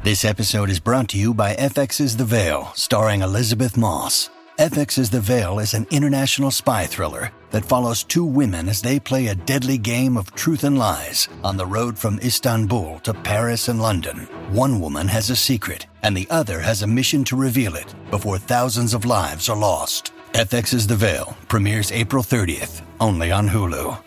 This episode is brought to you by FX's The Veil, starring Elizabeth Moss. FX's The Veil is an international spy thriller that follows two women as they play a deadly game of truth and lies on the road from Istanbul to Paris and London. One woman has a secret, and the other has a mission to reveal it before thousands of lives are lost. FX's The Veil premieres April 30th, only on Hulu.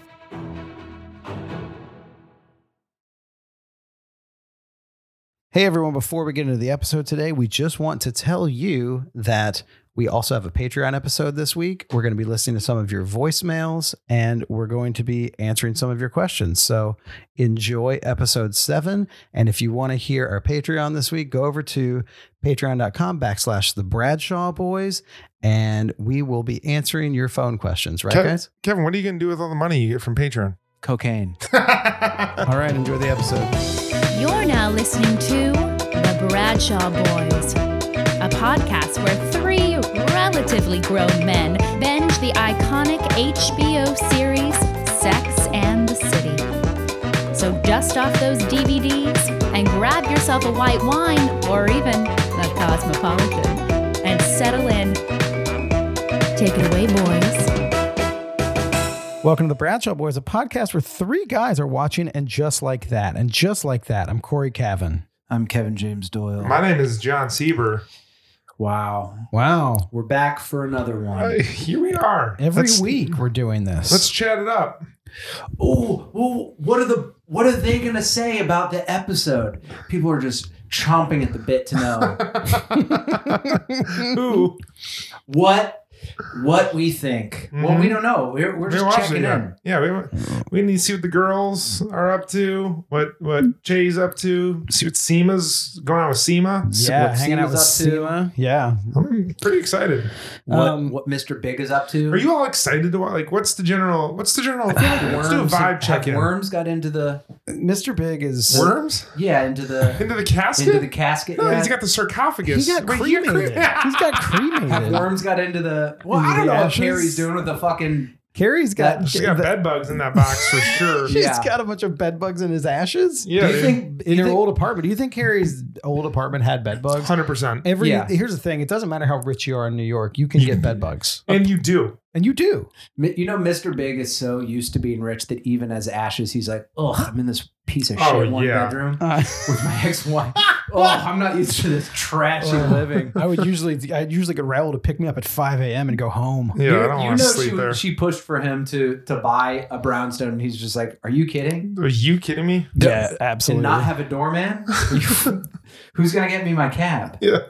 Hey everyone, before we get into the episode today, we just want to tell you that we also have a Patreon episode this week. We're going to be listening to some of your voicemails and we're going to be answering some of your questions. So enjoy episode 7. And if you want to hear our Patreon this week, go over to patreon.com/the Bradshaw Boys and we will be answering your phone questions. Right, guys? Kevin, what are you going to do with all the money you get from Patreon? Cocaine. All right, enjoy the episode. You're now listening to The Bradshaw Boys, a podcast where 3 relatively grown men binge the iconic HBO series Sex and the City. So dust off those DVDs and grab yourself a white wine or even a Cosmopolitan and settle in. Take it away, boys. Welcome to The Bradshaw Boys, a podcast where 3 guys are watching and just like that. And just like that, I'm Corey Cavan. I'm Kevin James Doyle. My name is John Sieber. Wow. We're back for another one. Here we are. Every week we're doing this. Let's chat it up. Oh, what are they gonna say about the episode? People are just chomping at the bit to know. Who? What we think. Mm-hmm. Well, we don't know. We're just checking in. Yeah, we need to see what the girls are up to, what Jay's up to, see what Seema's going on with Seema. Yeah, what hanging out with Seema's up to. Seema. Yeah. I'm pretty excited. What Mr. Big is up to. Are you all excited to what's the general let's do a vibe check in. Worms got into the Mr. Big is... Worms? Yeah, into the casket? Into the casket. No, yeah. he's got the sarcophagus. He got cremated. He's got cremated. Have Worms got into the... Well, Into I don't the know what ashes? Carrie's doing with the fucking... Carrie's got... She's got bed bugs in that box for sure. She's Yeah. got a bunch of bed bugs in his ashes. Yeah, Do you think... In her old apartment. Do you think Carrie's old apartment had bed bugs? 100%. Here's the thing. It doesn't matter how rich you are in New York. You can get bed bugs. And you do. And you do. You know, Mr. Big is so used to being rich that even as ashes, he's like, oh, I'm in this piece of shit one bedroom with my ex-wife. Oh, I'm not used to this trashy living. I'd usually get Raoul to pick me up at 5 a.m. and go home. Yeah, I don't want to sleep there. She pushed for him to buy a brownstone, and he's just like, are you kidding? Are you kidding me? Yeah, To absolutely. not have a doorman? Who's going to get me my cab? Yeah.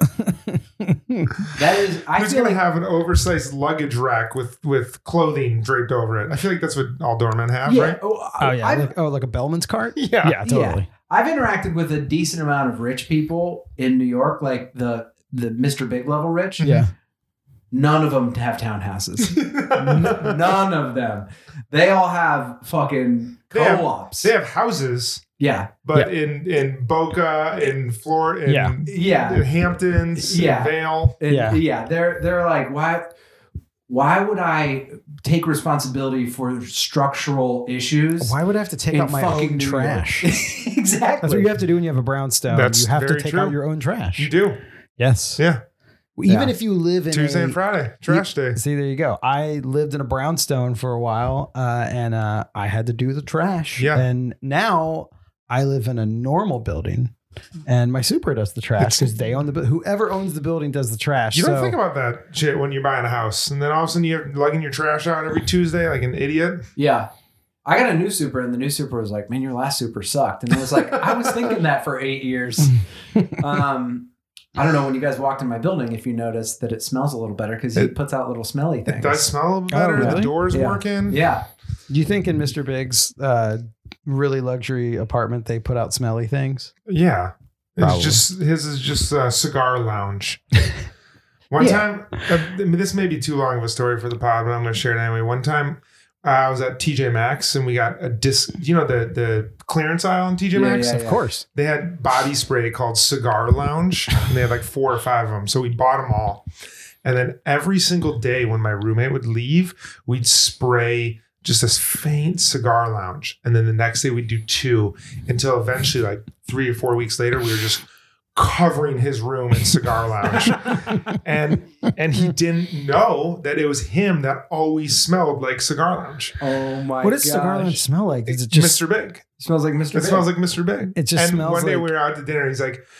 That is, I Who's feel going like... to have an oversized luggage rack with clothing draped over it? I feel like that's what all doormen have, Yeah. right? Oh, yeah. Like a Bellman's cart? Yeah. Yeah, totally. Yeah. I've interacted with a decent amount of rich people in New York, like the Mr. Big level rich. Yeah. None of them have townhouses. None of them. They all have fucking co-ops. They have houses, Yeah. but in Boca, in Florida, in Yeah. Hamptons, Yeah. in Vale. Yeah. They're like, why would I take responsibility for structural issues? Why would I have to take in out my fucking own New trash? York? Exactly. That's what you have to do when you have a brownstone. That's You have to very take true. out your own trash. You do. Yes. Yeah. Even if you live in Tuesday and Friday, trash day. See, there you go. I lived in a brownstone for a while, and I had to do the trash. Yeah. And now I live in a normal building, and my super does the trash because they own whoever owns the building does the trash. You don't think about that shit when you're buying a house, and then all of a sudden you're lugging your trash out every Tuesday like an idiot. Yeah. I got a new super, and the new super was like, man, your last super sucked. And I was like, I was thinking that for 8 years. I don't know, when you guys walked in my building, if you noticed that it smells a little better because he puts out little smelly things. It does smell a little better. really? The door's Yeah. working. Yeah. Do you think in Mr. Big's really luxury apartment they put out smelly things? Yeah. Probably. His is just a cigar lounge. One time, this may be too long of a story for the pod, but I'm going to share it anyway. One time, I was at TJ Maxx and we got a disc, the clearance aisle in TJ Maxx? yeah. Of course. They had body spray called Cigar Lounge, and they had like 4 or 5 of them. So we bought them all. And then every single day when my roommate would leave, we'd spray just this faint Cigar Lounge. And then the next day we'd do 2 until eventually, like 3 or 4 weeks later, we were just covering his room in Cigar Lounge. and he didn't know that it was him that always smelled like Cigar Lounge. Oh my god. What does Cigar Lounge smell like? Is it just Mr. Big. It smells like Mr. It Big. smells like Mr. Big. It just and smells one day like- we were out to dinner. He's like,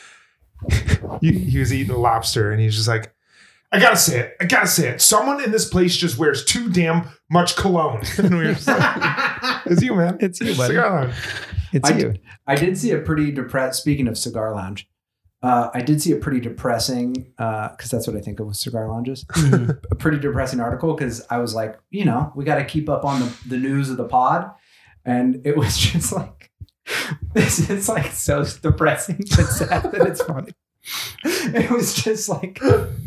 he was eating lobster, and he's just like, I gotta say it. Someone in this place just wears too damn much cologne. And we were just like, it's you, man. It's you, buddy. Cigar Lounge. It's you. I did see a pretty depressed, speaking of Cigar Lounge, I did see a pretty depressing, because that's what I think of with cigar lounges, a pretty depressing article because I was like, we got to keep up on the news of the pod. And it was just like, this is like so depressing and sad that it's funny. It was just like,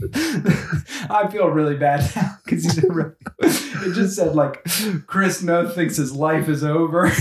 I feel really bad now because it just said like, Chris Noth thinks his life is over.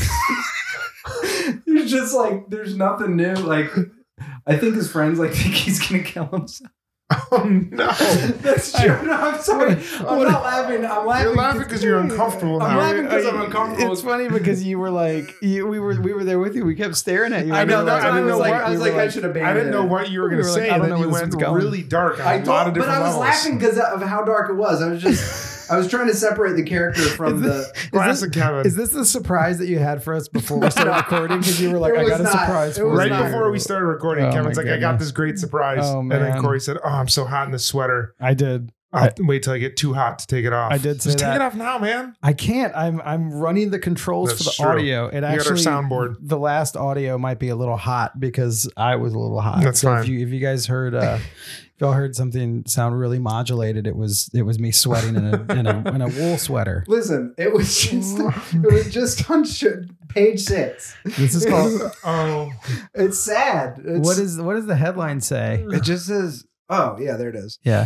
It's just like, there's nothing new. Like, I think his friends like think he's gonna kill himself. Oh no. That's true. No, I'm sorry. I'm not laughing. I'm laughing. You're laughing because you're uncomfortable I'm now. laughing because I'm uncomfortable. It's funny because you were like, we were there with you. We kept staring at you. I know. That's I why didn't know what I was like, I should have banned I didn't know it. what you were going to We were like, say. I don't And know then you where this went is going. really dark on I a lot of but different I was levels. laughing because of how dark it was. I was trying to separate the character from the. Classic Kevin. Is this the surprise that you had for us before we started recording? Because you were like, It I was got a not. surprise It for was Right you. not. before we started recording, Oh, Kevin's my like, I got goodness. this great surprise. Oh, and then man. Corey said, I'm so hot in this sweater. I did. I'll wait till I get too hot to take it off. I did say Just that. take it off now, man. I can't. I'm running the controls That's for the true. audio. It You got our actually soundboard. The last audio might be a little hot because I was a little hot. That's so fine. If you guys heard if y'all heard something sound really modulated, it was me sweating in a wool sweater. Listen, it was just on page 6. This is called. Oh, It's sad. What does the headline say? It just says. Oh yeah, there it is. Yeah.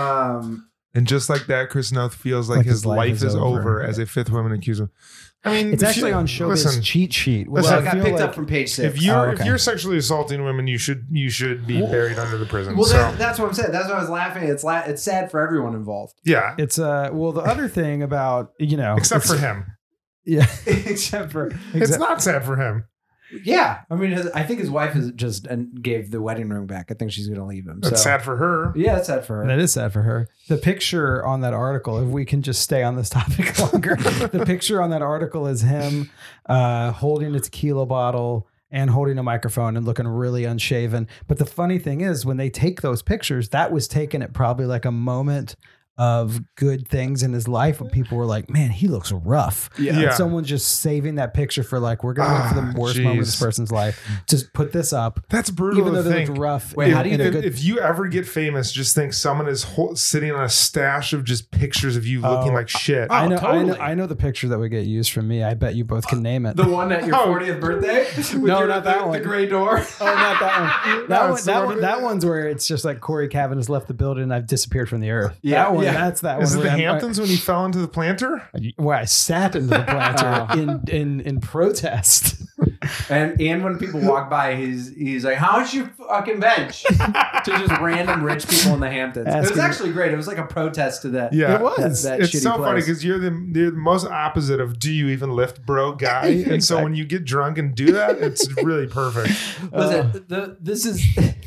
and just like that, Chris Noth feels like his life is over as a fifth woman accused him. I mean, It's if actually you- on Showbiz listen, cheat sheet. Listen, Well, I it got feel picked like- up from page 6. if you're okay. if you're sexually assaulting women, you should be buried under the prison. Well, so that's what I'm saying. That's why I was laughing. It's sad for everyone involved. yeah, It's well, the other thing about except for him, yeah, Except for it's not sad for him. yeah. I mean, I think his wife has just gave the wedding ring back. I think she's going to leave him. It's so. sad for her. Yeah, it's sad for her. that is sad for her. The picture on that article, if we can just stay on this topic longer, the picture on that article is him holding a tequila bottle and holding a microphone and looking really unshaven. But the funny thing is, when they take those pictures, that was taken at probably like a moment of good things in his life when people were like, man, he looks rough. Yeah. And someone just saving that picture for like, we're going to look for the worst moment of this jeez. person's life. Just put this up. That's brutal Even though to they think. looked rough. Wait, how do you in a If, good- if you ever get famous, just think someone is sitting on a stash of just pictures of you looking like shit. I know, totally. I know the picture that would get used from me. I bet you both can name it. The one at your Oh. 40th birthday? With No, your- not that the one. gray door. Oh, not that one. No, it's the That one's where it's just like Corey Cavan has left the building and I've disappeared from the earth. Yeah, That one. yeah. That's that Is it one. the where Hamptons when he fell into the planter? where I sat into the planter in protest. And when people walk by, he's like, "How much you fucking bench?" to just random rich people in the Hamptons. It was Asking- actually great. It was like a protest to that. Yeah. It was. That It's shitty so funny place. because you're the most opposite of do you even lift, bro guy. And so Exactly. when you get drunk and do that, it's really perfect. Listen, this is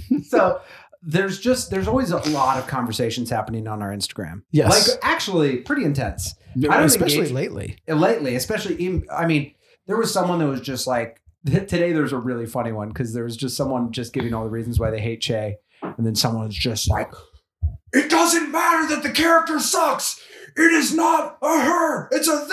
so. There's always a lot of conversations happening on our Instagram. Yes. like actually pretty intense. I don't Especially engage- lately. lately, especially I mean, there was someone that was just like today. There was a really funny one because there was just someone just giving all the reasons why they hate Che, and then someone's just like, "It doesn't matter that the character sucks. It is not a her. It's a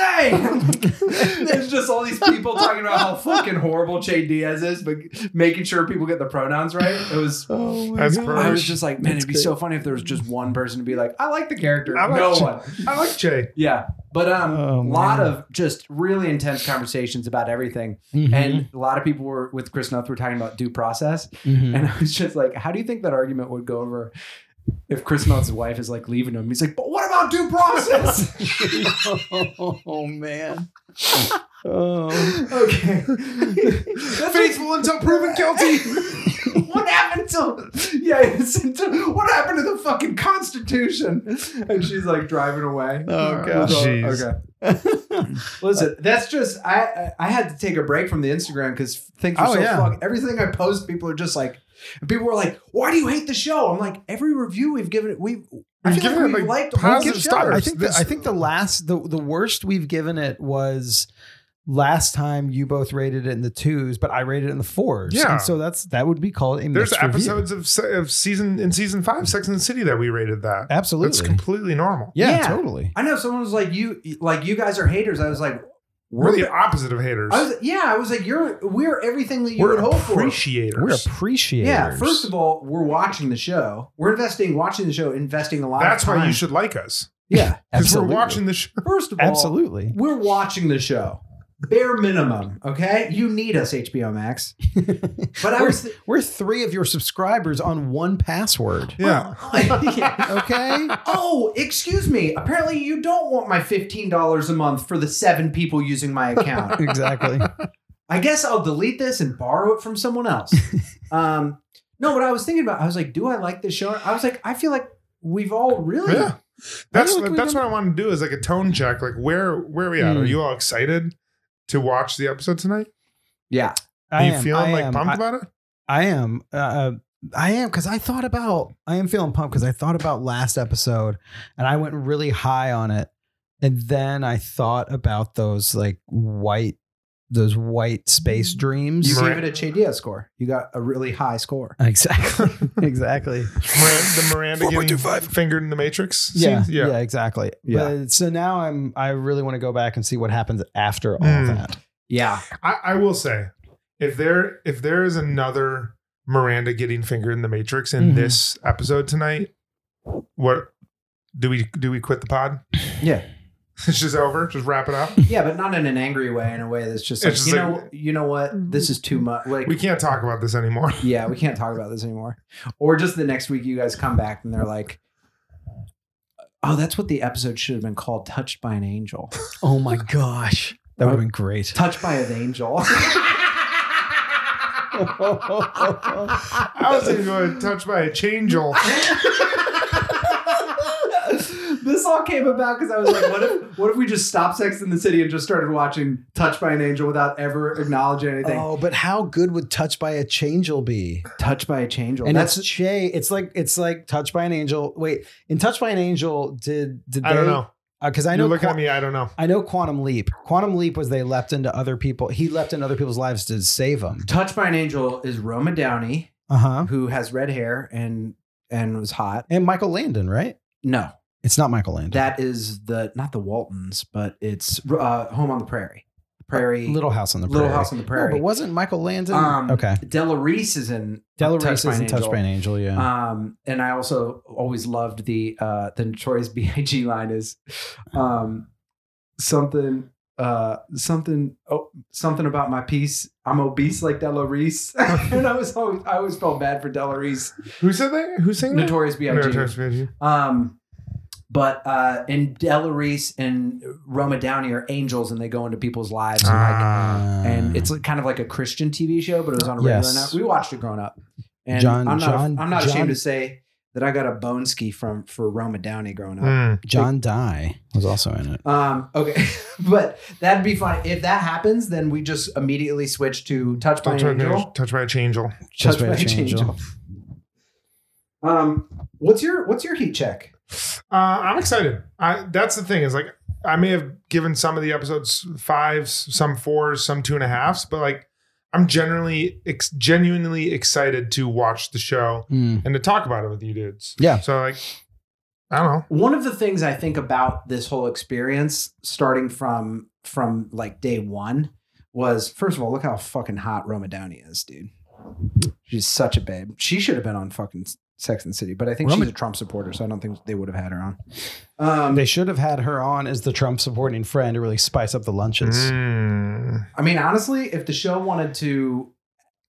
they." There's just all these people talking about how fucking horrible Che Diaz is, but making sure people get the pronouns right. It was. That's I was perfect. just like, man, it'd be so funny if there was just one person to be like, I like the character. I like No Che. one. I like Jay. Yeah. But a man. lot of just really intense conversations about everything. Mm-hmm. And a lot of people were with Chris Noth were talking about due process. Mhm. And I was just like, how do you think that argument would go over if Chris Noth's wife is like leaving him? He's like, but what about due process? Oh man. Oh. Okay. Faithful until proven guilty. What happened? what happened to the fucking Constitution? And she's like driving away. Oh, gosh. Jeez. Okay. Listen, that's just I had to take a break from the Instagram because things are everything I post, people are just like, and people were like, "Why do you hate the show?" I'm like, every review we've given it, I feel like we've liked positive stuff. stars. I think the worst we've given it was last time you both rated it in the 2s, but I rated it in the 4s. Yeah. And so that would be called a There's mixed review. episodes of season 5, Sex and the City, that we rated that. Absolutely. It's completely normal. Yeah, totally. I know someone was like, you guys are haters. I was like, We're the opposite of haters. I was like, we're everything that you would hope for. Appreciators. We're appreciators. Yeah, first of all, we're watching the show. We're investing a lot That's of time. why you should like us. Yeah. Because we're watching the show. First of all, Absolutely. we're watching the show. Bare minimum, okay? You need us, HBO Max. But we're 3 of your subscribers on 1 password. Yeah. Okay. Oh, excuse me. Apparently you don't want my $15 a month for the 7 people using my account. Exactly. I guess I'll delete this and borrow it from someone else. No, but I was thinking about, I was like, do I like this show? I was like, I feel like we've all really... Yeah. That's what I want to do, is like a tone check. Like, where are we at? Are you all excited to watch the episode tonight? Yeah. Are you feeling pumped about it? I am. I am, because I am feeling pumped because I thought about last episode and I went really high on it. And then I thought about those white space dreams. You gave it a Chadia score. You got a really high score. Exactly. Exactly. The Miranda getting fingered in the Matrix Yeah, scenes? yeah, exactly. Yeah. But so now I really want to go back and see what happens after all that. Yeah. I will say, if there is another Miranda getting fingered in the Matrix in this episode tonight, what do we quit the pod? Yeah. It's just over. Just wrap it up. Yeah, but not in an angry way. In a way that's just like, It's just you know what? This is too much. Like, We can't talk about this anymore. yeah, we can't talk about this anymore. Or just the next week, you guys come back and they're like, "Oh, that's what the episode should have been called. Touched by an Angel. Oh my gosh. That would have been great. Touched by an Angel." I was going to touched by a changel. This all came about because I was like, what if we just stopped Sex in the City and just started watching Touched by an Angel without ever acknowledging anything? Oh, but how good would Touched by a Changel be? Touched by a Changel. And that's it's like Touched by an Angel. Wait, in Touched by an Angel, did I don't know. Because I know You're looking at me. I don't know. I know Quantum Leap. Quantum Leap was they leapt into other people. He leapt into other people's lives to save them. Touched by an Angel is Roma Downey, Who has red hair and was hot. and Michael Landon, right? No, It's not Michael Landon. that is not the Waltons, but it's Home on the Prairie. Little House on the Prairie. Little House on the Prairie. No, but wasn't Michael Landon? Okay. Della Reese is in Della Touched Reese by is an in Touched Angel. by an Angel, yeah. And I also always loved the Notorious B.I.G. line is something about my piece. I'm obese like Della Reese. And I always felt bad for Della Reese. Who said that? Who's saying that? Notorious B.I.G. Notorious B.I.G. And Della Reese and Roma Downey are angels, and they go into people's lives, and it's kind of like a Christian TV show, but it was on a regular Yes. night. We watched it growing up, and I'm not ashamed to say that I got a bone ski for Roma Downey growing up. John Dye was also in it. Okay, but that'd be fun if that happens. Then we just immediately switch to Touched by an Angel. Touched by a changel. Touched by a Changel. What's your heat check? I'm excited. That's the thing, is like, I may have given some of the episodes 5s, some 4s, some 2.5s, but like, I'm genuinely excited to watch the show and to talk about it with you dudes. Yeah. So like, I don't know. One of the things I think about this whole experience, starting from like day one, was, first of all, look how fucking hot Roma Downey is, dude. She's such a babe. She should have been on fucking Sex and the City, but I think she's a Trump supporter, so I don't think they would have had her on. They should have had her on as the Trump supporting friend to really spice up the lunches. I mean, honestly, if the show wanted to,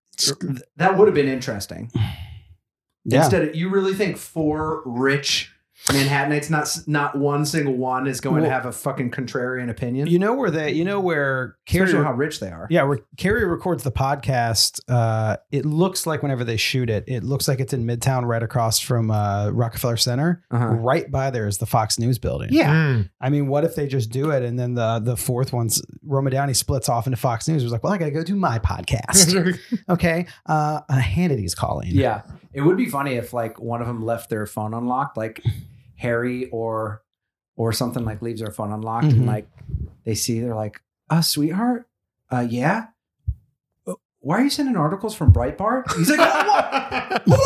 that would have been interesting. Yeah. Instead, you really think 4 rich Manhattanites, not one single one is going to have a fucking contrarian opinion. You know where Carrie, Especially how rich they are. yeah, where Carrie records the podcast. It looks like whenever they shoot it, it looks like it's in Midtown, right across from Rockefeller Center. Right by there is the Fox News building. Yeah. I mean, what if they just do it and then the fourth one's Roma Downey splits off into Fox News? It was like, well, I gotta go do my podcast. Okay, Hannity's calling. Yeah. It would be funny if like one of them left their phone unlocked, like Harry or something, like leaves their phone unlocked and like they're like, sweetheart, yeah. Why are you sending articles from Breitbart? He's like, hold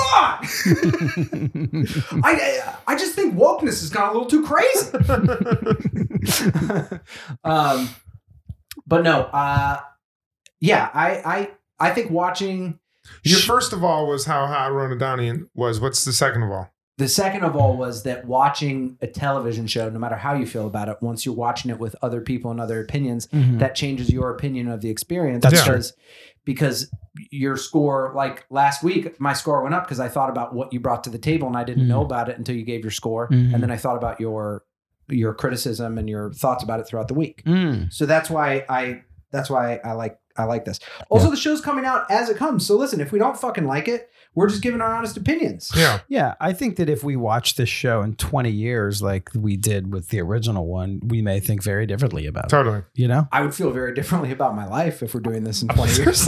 on. I just think wokeness has gone a little too crazy. But no, yeah, I think watching. Your first of all was how hot Rona Downey was. What's the second of all? The second of all was that watching a television show, no matter how you feel about it, once you're watching it with other people and other opinions, that changes your opinion of the experience. Because your score, like last week, my score went up because I thought about what you brought to the table and I didn't know about it until you gave your score. And then I thought about your criticism and your thoughts about it throughout the week. So that's why I like this. Also, the show's coming out as it comes. So listen, if we don't fucking like it, we're just giving our honest opinions. Yeah. Yeah. I think that if we watch this show in 20 years, like we did with the original one, we may think very differently about it. Totally. You know? I would feel very differently about my life if we're doing this in 20 years.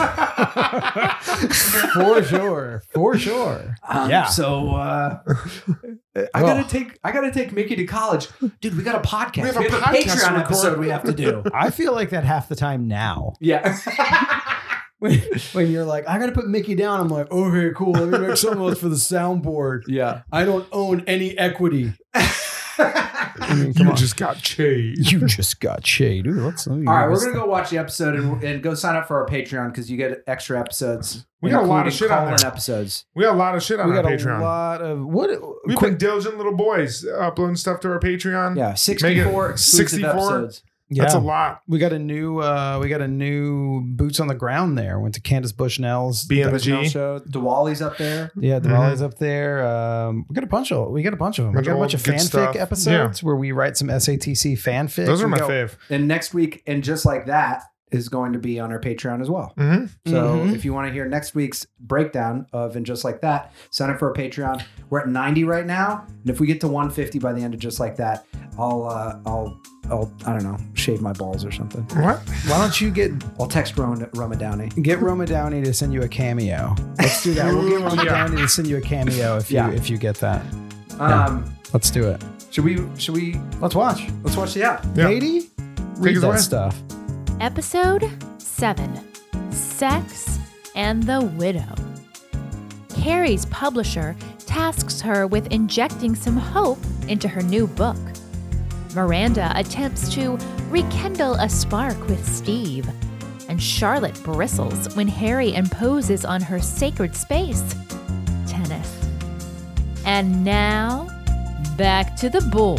For sure. For sure. Yeah. So I gotta take Mickey to college. Dude, we got a podcast. We have a podcast Patreon to episode record. we have to do. I feel like that half the time now. Yeah. When you're like, I got to put Mickey down. I'm like, okay, cool. Let me make something else for the soundboard. Yeah. I don't own any equity. You just got changed. You just got shade. All right, we're going to go watch the episode and go sign up for our Patreon because you get extra episodes. We got a lot of shit on there. Episodes. We got a lot of shit on our Patreon. A lot of We've been diligent little boys uploading stuff to our Patreon. Yeah, 64 exclusive episodes. Yeah. That's a lot. We got a new boots on the ground there. Went to Candace Bushnell's BMG show. Diwali's up there. Yeah, Diwali's up there. We got a bunch of them. We got a bunch of fanfic episodes where we write some SATC fanfic. Those are my fave. And next week, and just like that, is going to be on our Patreon as well. So if you want to hear next week's breakdown of And Just Like That, sign up for our Patreon. We're at 90 right now. And if we get to 150 by the end of Just Like That, I'll I don't know, shave my balls or something. What? Why don't you I'll text Roma Downey. Get Roma Downey to send you a cameo. Let's do that. We'll get Roma Downey to send you a cameo if you get that. Let's do it. Should we Let's watch. Let's watch the app. Yeah. Lady, read that stuff. Episode 7, Sex and the Widow. Carrie's publisher tasks her with injecting some hope into her new book. Miranda attempts to rekindle a spark with Steve, and Charlotte bristles when Harry imposes on her sacred space, tennis. And now, back to the boys.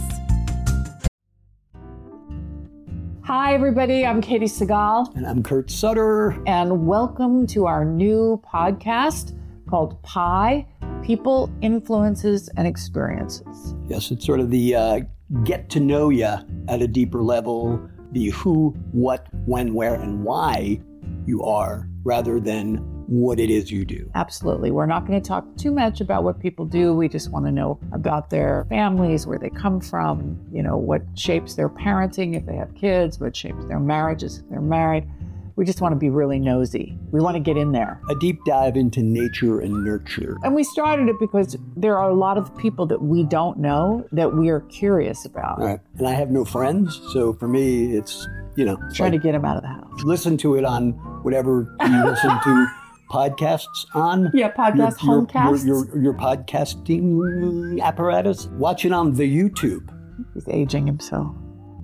Hi, everybody. I'm Katie Segal. And I'm Kurt Sutter. And welcome to our new podcast called Pi, People, Influences, and Experiences. Yes, it's sort of the get to know you at a deeper level, the who, what, when, where, and why you are, rather than what it is you do. Absolutely. We're not going to talk too much about what people do. We just want to know about their families, where they come from, what shapes their parenting if they have kids, what shapes their marriages if they're married. We just want to be really nosy. We want to get in there. A deep dive into nature and nurture. And we started it because there are a lot of people that we don't know that we are curious about. Right. And I have no friends, so for me, it's, trying to get them out of the house. Listen to it on whatever you listen to podcasts on. Yeah, podcast, homecasts. Your podcasting apparatus. Watch it on the YouTube. He's aging himself.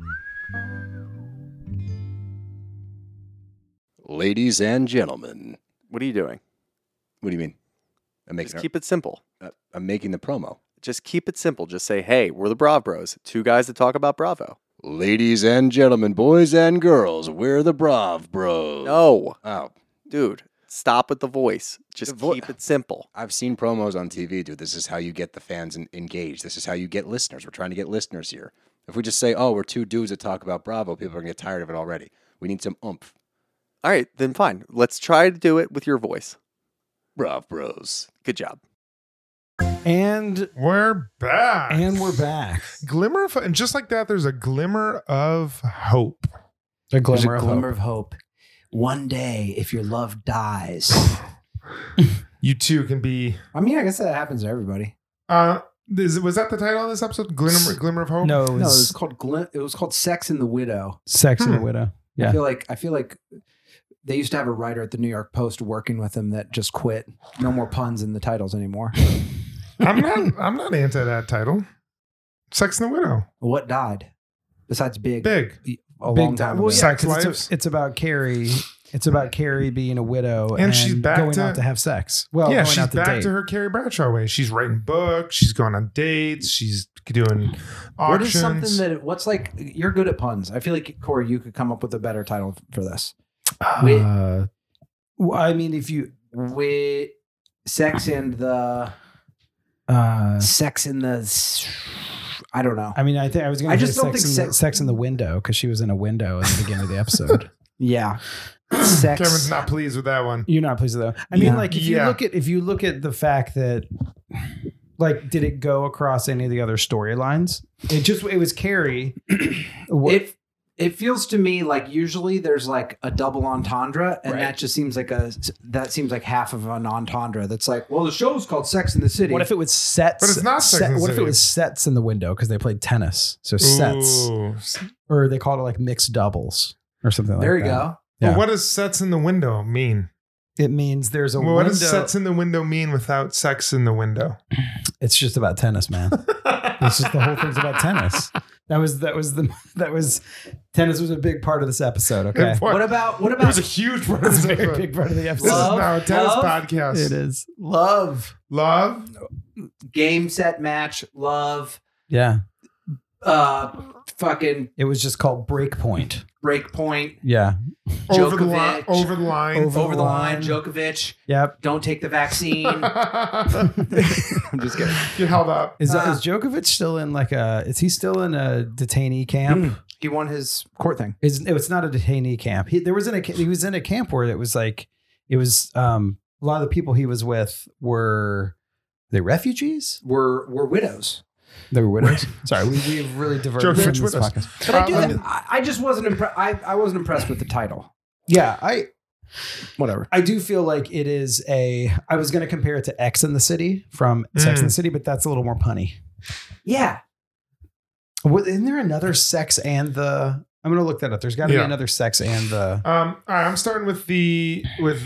Ladies and gentlemen. What are you doing? What do you mean? Just keep it simple. I'm making the promo. Just keep it simple. Just say, hey, we're the Brav Bros. Two guys that talk about Bravo. Ladies and gentlemen, boys and girls, we're the Brav Bros. No. Oh. Dude, Stop with the voice. Just keep it simple. I've seen promos on TV, dude. This is how you get the fans engaged. This is how you get listeners. We're trying to get listeners here. If we just say, oh, we're two dudes that talk about Bravo, people are going to get tired of it already. We need some oomph. All right, then fine. Let's try to do it with your voice. Brav Bros. Good job. And We're back. Glimmer of, and just like that, there's a glimmer of hope. a There's glimmer, a of, glimmer hope. of hope. One day, if your love dies. You too can be. I mean, I guess that happens to everybody. Was that the title of this episode? Glimmer of hope. No, it No, it was was called Sex and the Widow. Sex and the Widow. Yeah. I feel like they used to have a writer at the New York Post working with them that just quit. No more puns in the titles anymore. I'm not anti that title. Sex and the Widow. What died? Besides Big. A Big long time ago. Well, yeah, Sex 'cause lives. it's about Carrie. It's about Carrie being a widow And she's back going to- out to have sex. Well, Yeah, going she's out to back date. to her Carrie Bradshaw way. She's writing books. She's going on dates. She's doing What is auctions. something that, what's like, you're good at puns. I feel like, Corey, you could come up with a better title for this. Well, I mean, if you With Sex and the, I don't know. I mean, I think I was going I to just say don't think sex in the window because she was in a window at the beginning of the episode. Yeah. Sex. Kevin's not pleased with that one. You're not pleased with that. I mean, Yeah. like if you look at the fact that, like, did it go across any of the other storylines? It was Carrie. It feels to me like usually there's like a double entendre, and Right. that just seems like half of an entendre. That's like, well, the show's called Sex in the City. What if it was sets? But it's not Sex and the What if it City. was sets in the window because they played tennis? So sets, Ooh. or they called it like mixed doubles or something like that. There you go. Yeah. Well, what does sets in the window mean? It means there's a Well, window. what does sets in the window mean without sex in the window? It's just about tennis, man. It's just the whole thing's about tennis. Tennis was a big part of this episode. Okay. What about It was a huge part of It's a this very episode. big part of the episode. This is Love, now a tennis love. podcast. It is. love, Love. game, set, match, love, Yeah. fucking It was just called Breakpoint. break point, Yeah. Over the line. Djokovic. Over the line. over the line, Djokovic, Yep. don't take the vaccine. I'm just kidding. Get held up. Is Djokovic still in is he still in a detainee camp? He won his court thing. It's not a detainee camp. He was in a camp where it was a lot of the people he was with were they refugees? We're widows. They were widows. Sorry, we have really diverted from Djokovic this widows. podcast. But I just wasn't impressed. I wasn't impressed with the title. Yeah, Whatever. I do feel like it is I was going to compare it to X in the City from Sex in the City, but that's a little more punny. Yeah. Isn't there another Sex and the? I'm going to look that up. There's got to be another Sex and the. All right, I'm starting with the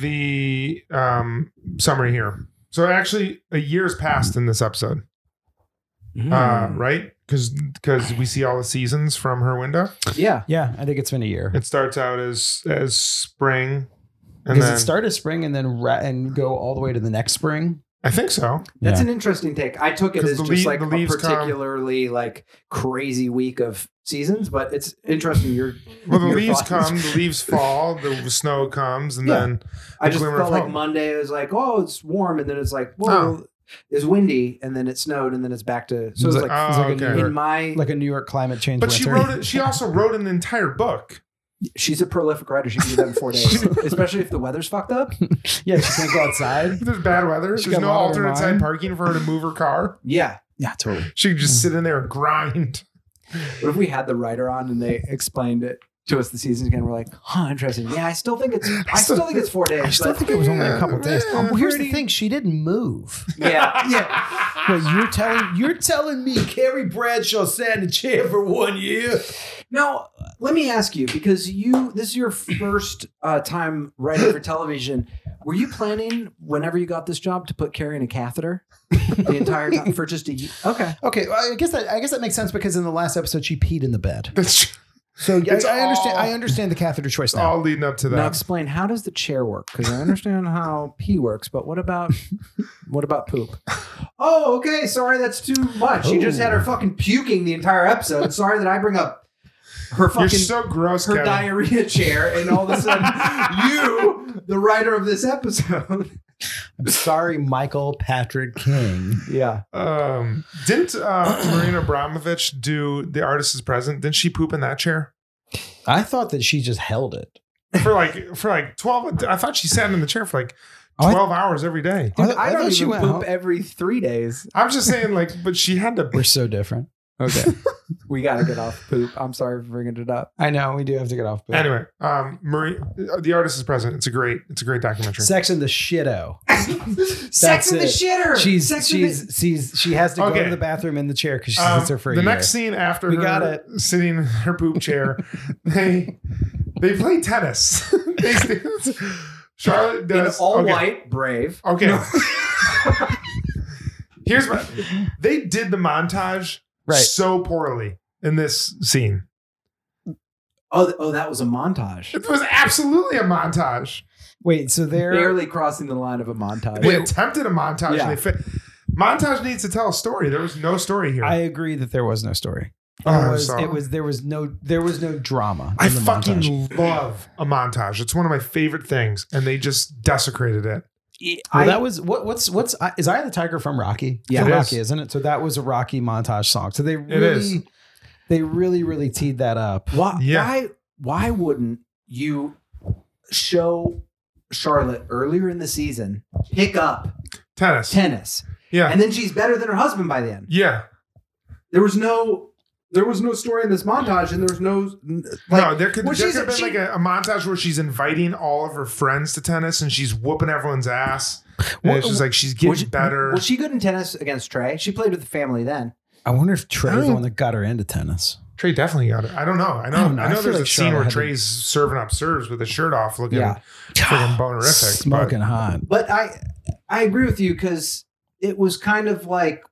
summary here. So actually, a year's passed in this episode, right? Because we see all the seasons from her window. Yeah. Yeah, I think it's been a year. It starts out as spring, and Because then it started spring and then and go all the way to the next spring. I think so. That's Yeah. an interesting take. I took it 'Cause as the just le- like the a leaves come. particularly like crazy week of seasons, but it's interesting. Well, the your leaves thoughts. come, the leaves fall, the snow comes, and Yeah. then I the just glimmer felt of like hope. Monday it was like, oh, it's warm, and then it's like, whoa, it's windy, and then it snowed, and then it's back to. So it's like, Oh, it's like a okay. New York, in my, like a New York climate change. But she winter. wrote it. She also wrote an entire book. she's a prolific writer. She can do that in 4 days, especially if the weather's fucked up. Yeah, she can't go outside. If there's bad weather, She there's got no a lot on her alternate side mind. parking for her to move her car. Yeah. Yeah, totally. She could just sit in there and grind. What if we had the writer on and they explained it to us the season again? We're like, huh, interesting. Yeah, I still think it's 4 days. I still but- think it was only a couple days. Yeah, Well, here's the thing: she didn't move. Yeah. Wait, you're telling me Carrie Bradshaw sat in a chair for 1 year? Now, let me ask you, because this is your first time writing for television. Were you planning, whenever you got this job, to put Carrie in a catheter the entire time for just a year? Okay. Okay, well, I guess that makes sense because in the last episode she peed in the bed. That's So yeah, It's I understand. all- I understand the catheter choice now. all leading up to Now that. explain, how does the chair work? Because I understand how pee works, but what about poop? Oh, okay. Sorry, that's too much. She just had her fucking puking the entire episode. Sorry that I bring up her fucking You're so gross, her Kevin. diarrhea chair, and all of a sudden, you, the writer of this episode. I'm sorry, Michael Patrick King. Yeah. Didn't Marina Abramovich do The Artist is Present? Didn't she poop in that chair? I thought that she just held it. For like 12, I thought she sat in the chair for like 12 hours every day. Dude, I I don't thought she even went poop home. every 3 days. I'm just saying, like, but she had to. We're so different. Okay. We got to get off poop. I'm sorry for bringing it up. I know we do have to get off. Anyway, The Artist is Present. It's a great documentary. Sex in the shitto. Sex in the it. shitter. She has to go Okay. to the bathroom in the chair because she sits there for a the year. next scene after We her got it. sitting in her poop chair, they play tennis. Charlotte In does all okay. white, brave. Okay. Here's what they did the montage Right. so poorly in this scene. Oh, that was a montage. It was absolutely a montage. Wait, so they're Barely crossing the line of a montage. They attempted a montage. Yeah. And montage needs to tell a story. There was no story here. I agree that there was no story. Oh, There was no drama. I in the fucking montage. love a montage. It's one of my favorite things, and they just desecrated it. Well, that was what's is Eye of the Tiger from Rocky? Yeah, From it Rocky, is. isn't it? So that was a Rocky montage song. So they is. really teed that up. Why wouldn't you show Charlotte earlier in the season pick up tennis? Yeah. And then she's better than her husband by the end. Yeah. There was no story in this montage, and there was no There could have been like a montage where she's inviting all of her friends to tennis and she's whooping everyone's ass. And it's just like she's getting better. Was she good in tennis against Trey? She played with the family then. I wonder if Trey's the one that got her into tennis. Trey definitely got it. I don't know. I don't know. know I feel there's like a scene Charlotte where had Trey's serving up serves with his shirt off, looking Yeah. freaking bonerific. Smoking hot. But I agree with you, because it was kind of like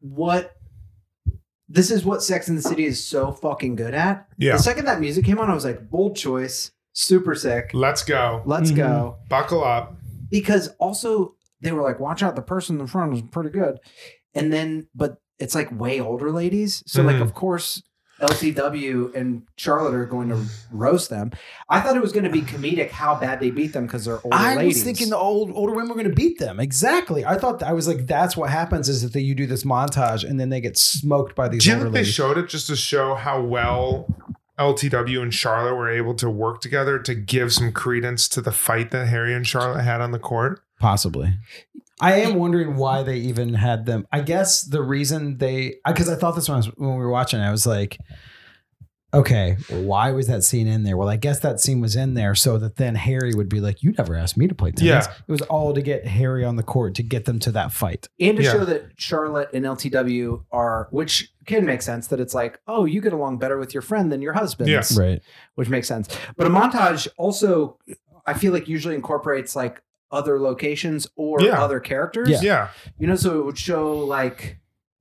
this is what Sex and the City is so fucking good at. Yeah. The second that music came on, I was like, bold choice, super sick. Let's go. Let's go. Buckle up. Because also they were like, watch out, the person in front is pretty good. And then, but it's like way older ladies. So like, of course, LTW and Charlotte are going to roast them. I thought it was going to be comedic how bad they beat them because they're older I ladies. was thinking the older women were going to beat them. Exactly. I was like, that's what happens is that you do this montage and then they get smoked by these Do you older think they ladies. showed it just to show how well LTW and Charlotte were able to work together to give some credence to the fight that Harry and Charlotte had on the court? Possibly. I am wondering why they even had them. I guess the reason because I thought this when we were watching, I was like, okay, why was that scene in there? Well, I guess that scene was in there so that then Harry would be like, you never asked me to play tennis. Yeah. It was all to get Harry on the court, to get them to that fight. And to Yeah. show that Charlotte and LTW are, which can make sense, that it's like, oh, you get along better with your friend than your husband. Yeah. Right. Which makes sense. But a montage also, I feel like, usually incorporates like other locations or Yeah. other characters. Yeah. Yeah. You know, so it would show like,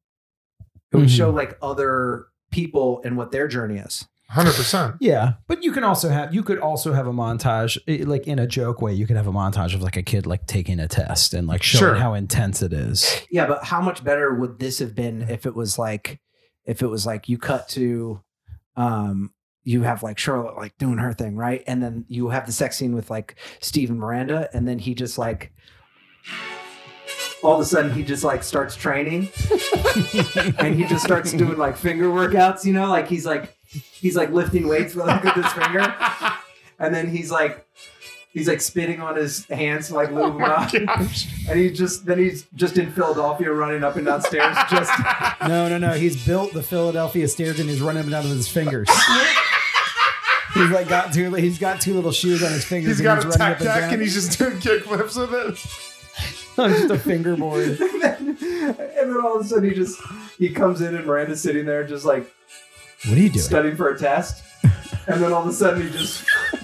other people and what their journey is. 100%. Yeah, but you could also have a montage, like in a joke way. You could have a montage of like a kid like taking a test and like showing Sure. how intense it is. Yeah, but how much better would this have been if it was like you cut to you have like Charlotte like doing her thing, right? And then you have the sex scene with like Steve and Miranda, and then he just like all of a sudden he just like starts training and he just starts doing like finger workouts, you know, like he's like lifting weights with his finger, and then he's like spitting on his hands to like lube him up. And he's just in Philadelphia running up and down stairs. Just No. He's built the Philadelphia stairs and he's running them down with his fingers. He's like he's got two little shoes on his fingers. He's got a running tech up and deck down. and he's just doing kickflips with it. on just a fingerboard. and then all of a sudden he comes in and Miranda's sitting there just like What are you doing? studying for a test. And then all of a sudden he just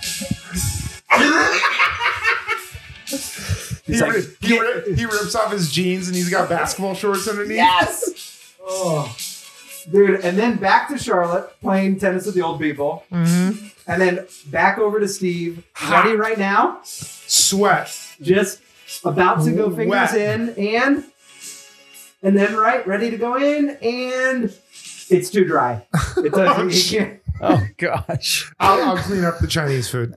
He rips off his jeans and he's got basketball shorts underneath. Yes! Oh. Dude, and then back to Charlotte playing tennis with the old people. Mm-hmm. And then back over to Steve. Ready right now? Sweat. Just about to go fingers Wet. in and then ready to go in, and it's too dry. It doesn't. He can't. Oh gosh. I'll clean up the Chinese food.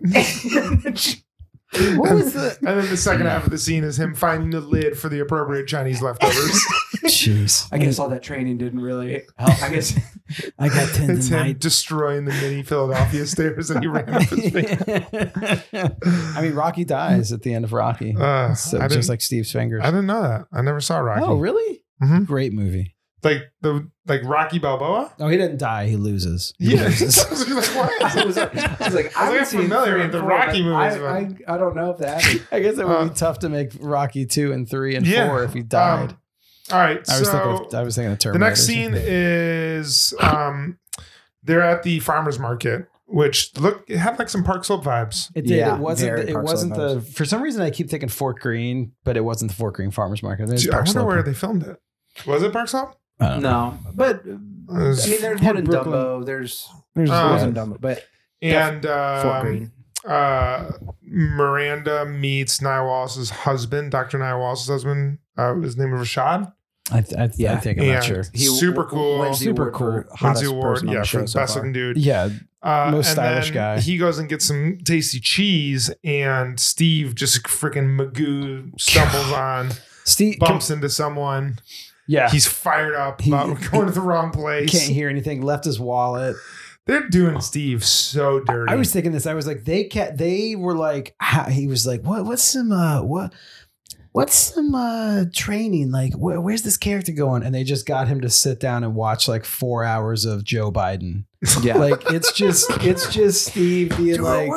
What was the? And then the second half of the scene is him finding the lid for the appropriate Chinese leftovers. Jeez. I guess all that training didn't really help. I guess I got It's him destroying the mini Philadelphia stairs that he ran up his face. I mean, Rocky dies at the end of Rocky. So I just didn't- like Steve's fingers. I didn't know that. I never saw Rocky. Oh, really? Mhm. Great movie. Like Rocky Balboa? Oh, he didn't die. He loses. He Yeah. loses. I was like, what? I was like, I'm familiar with the Rocky movies. I don't know if that happened. I guess it would be tough to make Rocky 2 and 3 and 4 if he died. All right. I was thinking of Terminator. The next scene is they're at the farmer's market, which it had like some Park Slope vibes. It did. Yeah, it wasn't. very It Park wasn't Slope the. For some reason, I keep thinking Fort Greene, but it wasn't the Fort Greene Farmers Market. It was I Park wonder Slope. where they filmed it. Was it Park Slope? I don't know. No, but I mean, there's one in Brooklyn. Dumbo. There's There's one in Dumbo, but And Fort Greene. Miranda meets Nia Wallace's husband, Dr. Nia Wallace's husband. His name is Rashad. I think I'm not And sure. super cool. wins the Super award for cool. hottest Wins the award, person on yeah, the for show the so best far. looking dude. Yeah, most and stylish then guy. He goes and gets some tasty cheese, and Steve just freaking Magoo stumbles on, Steve bumps into someone. Yeah, He's fired up about going to the wrong place. can't hear anything. Left his wallet. They're doing Steve so dirty. I was thinking this. I was like, they were like, he was like, what's some training? Like, where's this character going? And they just got him to sit down and watch like 4 hours of Joe Biden. Yeah. Like, it's just Steve being like,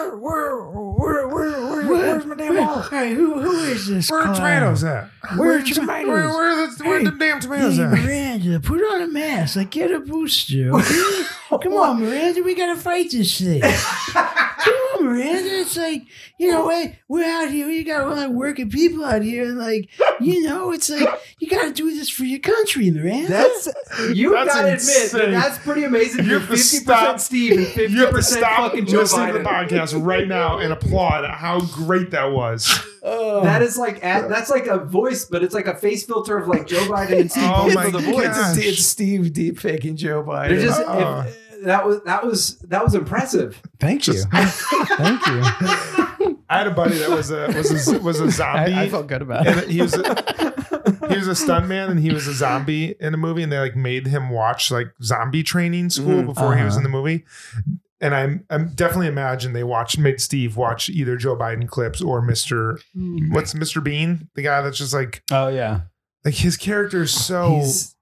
where's my damn wallet? Hey, who is this? Where are tomatoes at? Where are tomatoes? Where the damn tomatoes at? Miranda, put on a mask. Like, get a booster. Okay? Come on, Miranda. We gotta fight this thing. Come on, Miranda. It's like, we're out here. We got like working people out here, and like, it's like you gotta do this for your country, Miranda. That's you That's gotta admit insane. that that's pretty amazing. You You're have to 50% stop- Steve and 50% You have to stop fucking Joe listening to the Biden. podcast right now and applaud at how great that was. That is like that's like a voice, but it's like a face filter of like Joe Biden and Steve Oh both my for the voice. gosh. It's Steve deep faking Joe Biden. They're just Uh-oh. that was impressive. Thank you. Thank you. I had a buddy that was a zombie. I felt good about and it. he was a stuntman, and he was a zombie in a movie, and they like made him watch like zombie training school before he was in the movie. And I'm definitely imagine they made Steve watch either Joe Biden clips or what's Mr. Bean, the guy that's just like Oh yeah. his character is so.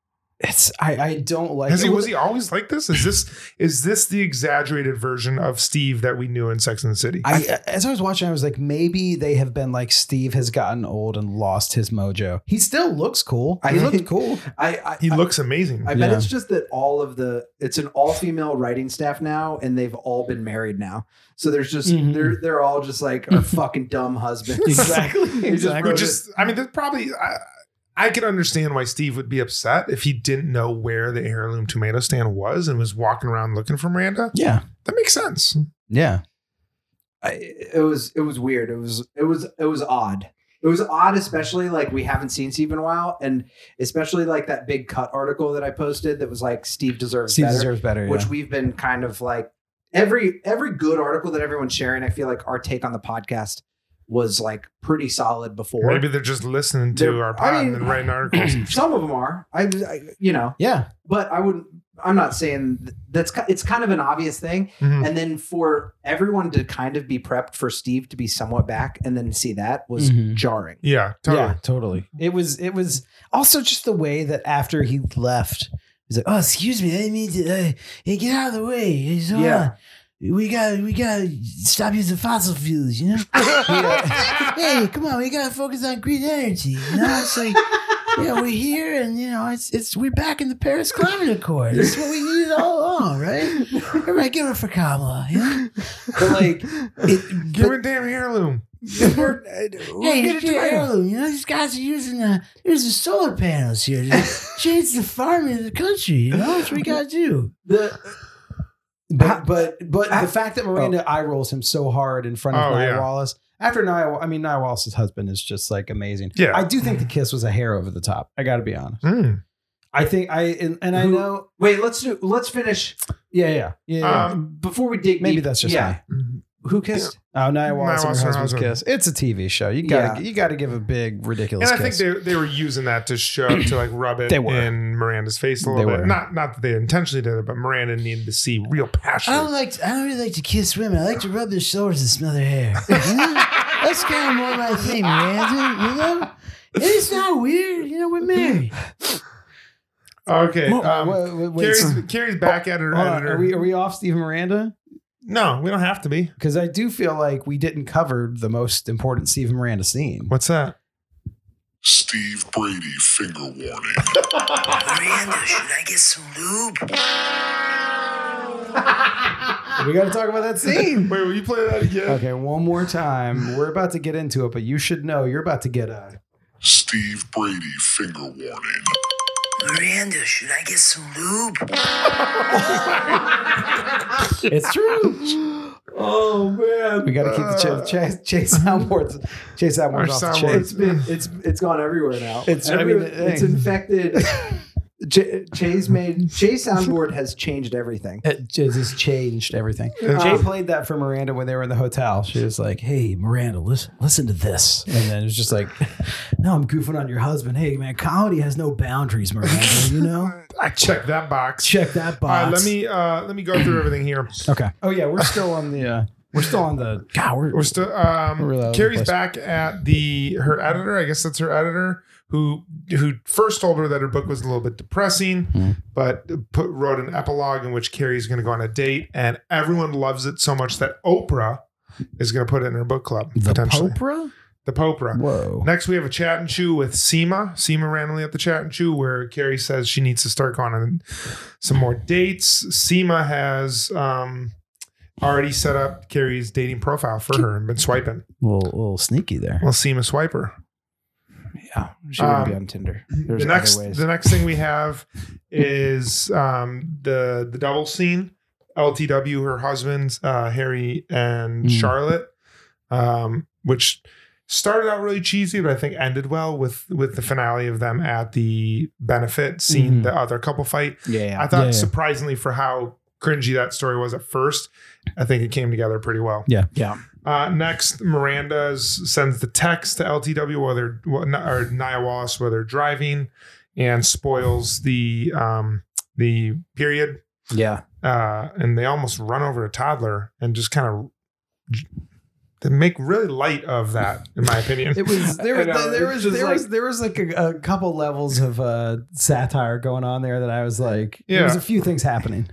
I don't like. Was he always like this? Is this the exaggerated version of Steve that we knew in Sex and the City? As I was watching, I was like, maybe they have been like, Steve has gotten old and lost his mojo. He still looks cool. He looked cool. He looks amazing. I bet it's just that it's an all-female writing staff now, and they've all been married now. So there's just they're all just like our fucking dumb husbands. Exactly. Which is, I mean, there's probably. I could understand why Steve would be upset if he didn't know where the heirloom tomato stand was and was walking around looking for Miranda. Yeah. That makes sense. Yeah. It was weird. It was odd. It was odd, especially like we haven't seen Steve in a while, and especially like that big cut article that I posted that was like Steve deserves better, which we've been kind of like every good article that everyone's sharing. I feel like our take on the podcast was like pretty solid before. Maybe they're just listening to our pod and writing articles. Some of them are. Yeah. But I'm not saying it's kind of an obvious thing. Mm-hmm. And then for everyone to kind of be prepped for Steve to be somewhat back and then see that was jarring. Yeah, totally. Yeah, totally. It was also just the way that after he left, he's like, "Oh, excuse me, I didn't mean to. Hey, get out of the way." He's like, Yeah. We gotta stop using fossil fuels, Hey, come on, we gotta focus on green energy. It's like, we're here, and we're back in the Paris Climate Accord. This is what we needed all along, right? Everybody, give it for Kamala, But like, give her a damn heirloom. Hey, get your heirloom. These guys are using solar panels here to change the farming of the country. That's what we gotta do. But the fact that Miranda eye rolls him so hard in front of Nia Wallace, after Nia Wallace's husband is just like amazing. Yeah. I do think the kiss was a hair over the top. I got to be honest. I think I know. Wait, let's finish. Yeah. Before we dig Maybe deep, that's just me. Who kissed? Oh, Nia Wallace and her husband's husband. kiss. It's a TV show. You gotta give a big ridiculous. And I kiss. think they were using that to show to like rub it They were. in Miranda's face a little They bit. were. Not that they intentionally did it, but Miranda needed to see real passion. I don't really like to kiss women. I like to rub their shoulders and smell their hair. That's kind of more my thing, Miranda. You know, it's not weird. You know, we're married. Okay. Wait, Carrie's back at her hold on. editor. Are we off Steve and Miranda? No, we don't have to be. Because I do feel like we didn't cover the most important Steve and Miranda scene. What's that? Steve Brady finger warning. Miranda, should I get some lube? We got to talk about that scene. Wait, will you play that again? Okay, one more time. We're about to get into it, but you should know you're about to get a Steve Brady finger warning. Miranda, should I get some lube? It's true. Oh man, We got to keep the chase soundboards. Chase soundboards off the soundboards. chase. it's gone everywhere now. It's It's infected. Chase soundboard has changed everything. It just changed everything. Jay played that for Miranda when they were in the hotel. She was like, "Hey, Miranda, listen to this," and then it was just like, "No, I'm goofing on your husband. Hey, man, comedy has no boundaries, Miranda. You know." I checked that box. Check that box. All right, let me go through everything here. Okay. Oh yeah, we're still on the. God, We're still. really all over Carrie's the place. back at her editor. I guess that's her editor who first told her that her book was a little bit depressing, but wrote an epilogue in which Carrie's going to go on a date, and everyone loves it so much that Oprah is going to put it in her book club. Potentially. The Popra. Whoa. Next, we have a chat and chew with Seema. Seema randomly at the chat and chew, where Carrie says she needs to start going on some more dates. Seema has already set up Carrie's dating profile for her and been swiping. A little sneaky there. Well, Seema Swiper. Yeah, she wouldn't be on Tinder. There's other ways. The next thing we have is the double scene. LTW, her husbands, Harry and Charlotte, which started out really cheesy, but I think ended well with the finale of them at the benefit, seeing the other couple fight. Yeah. I thought surprisingly for how cringy that story was at first, I think it came together pretty well. Yeah. Next, Miranda sends the text to LTW or Nia Wallace while they're driving, and spoils the period. Yeah. And they almost run over a toddler and just kind of to make really light of that, in my opinion. It was there was like a couple levels of satire going on there that I was like, there was a few things happening.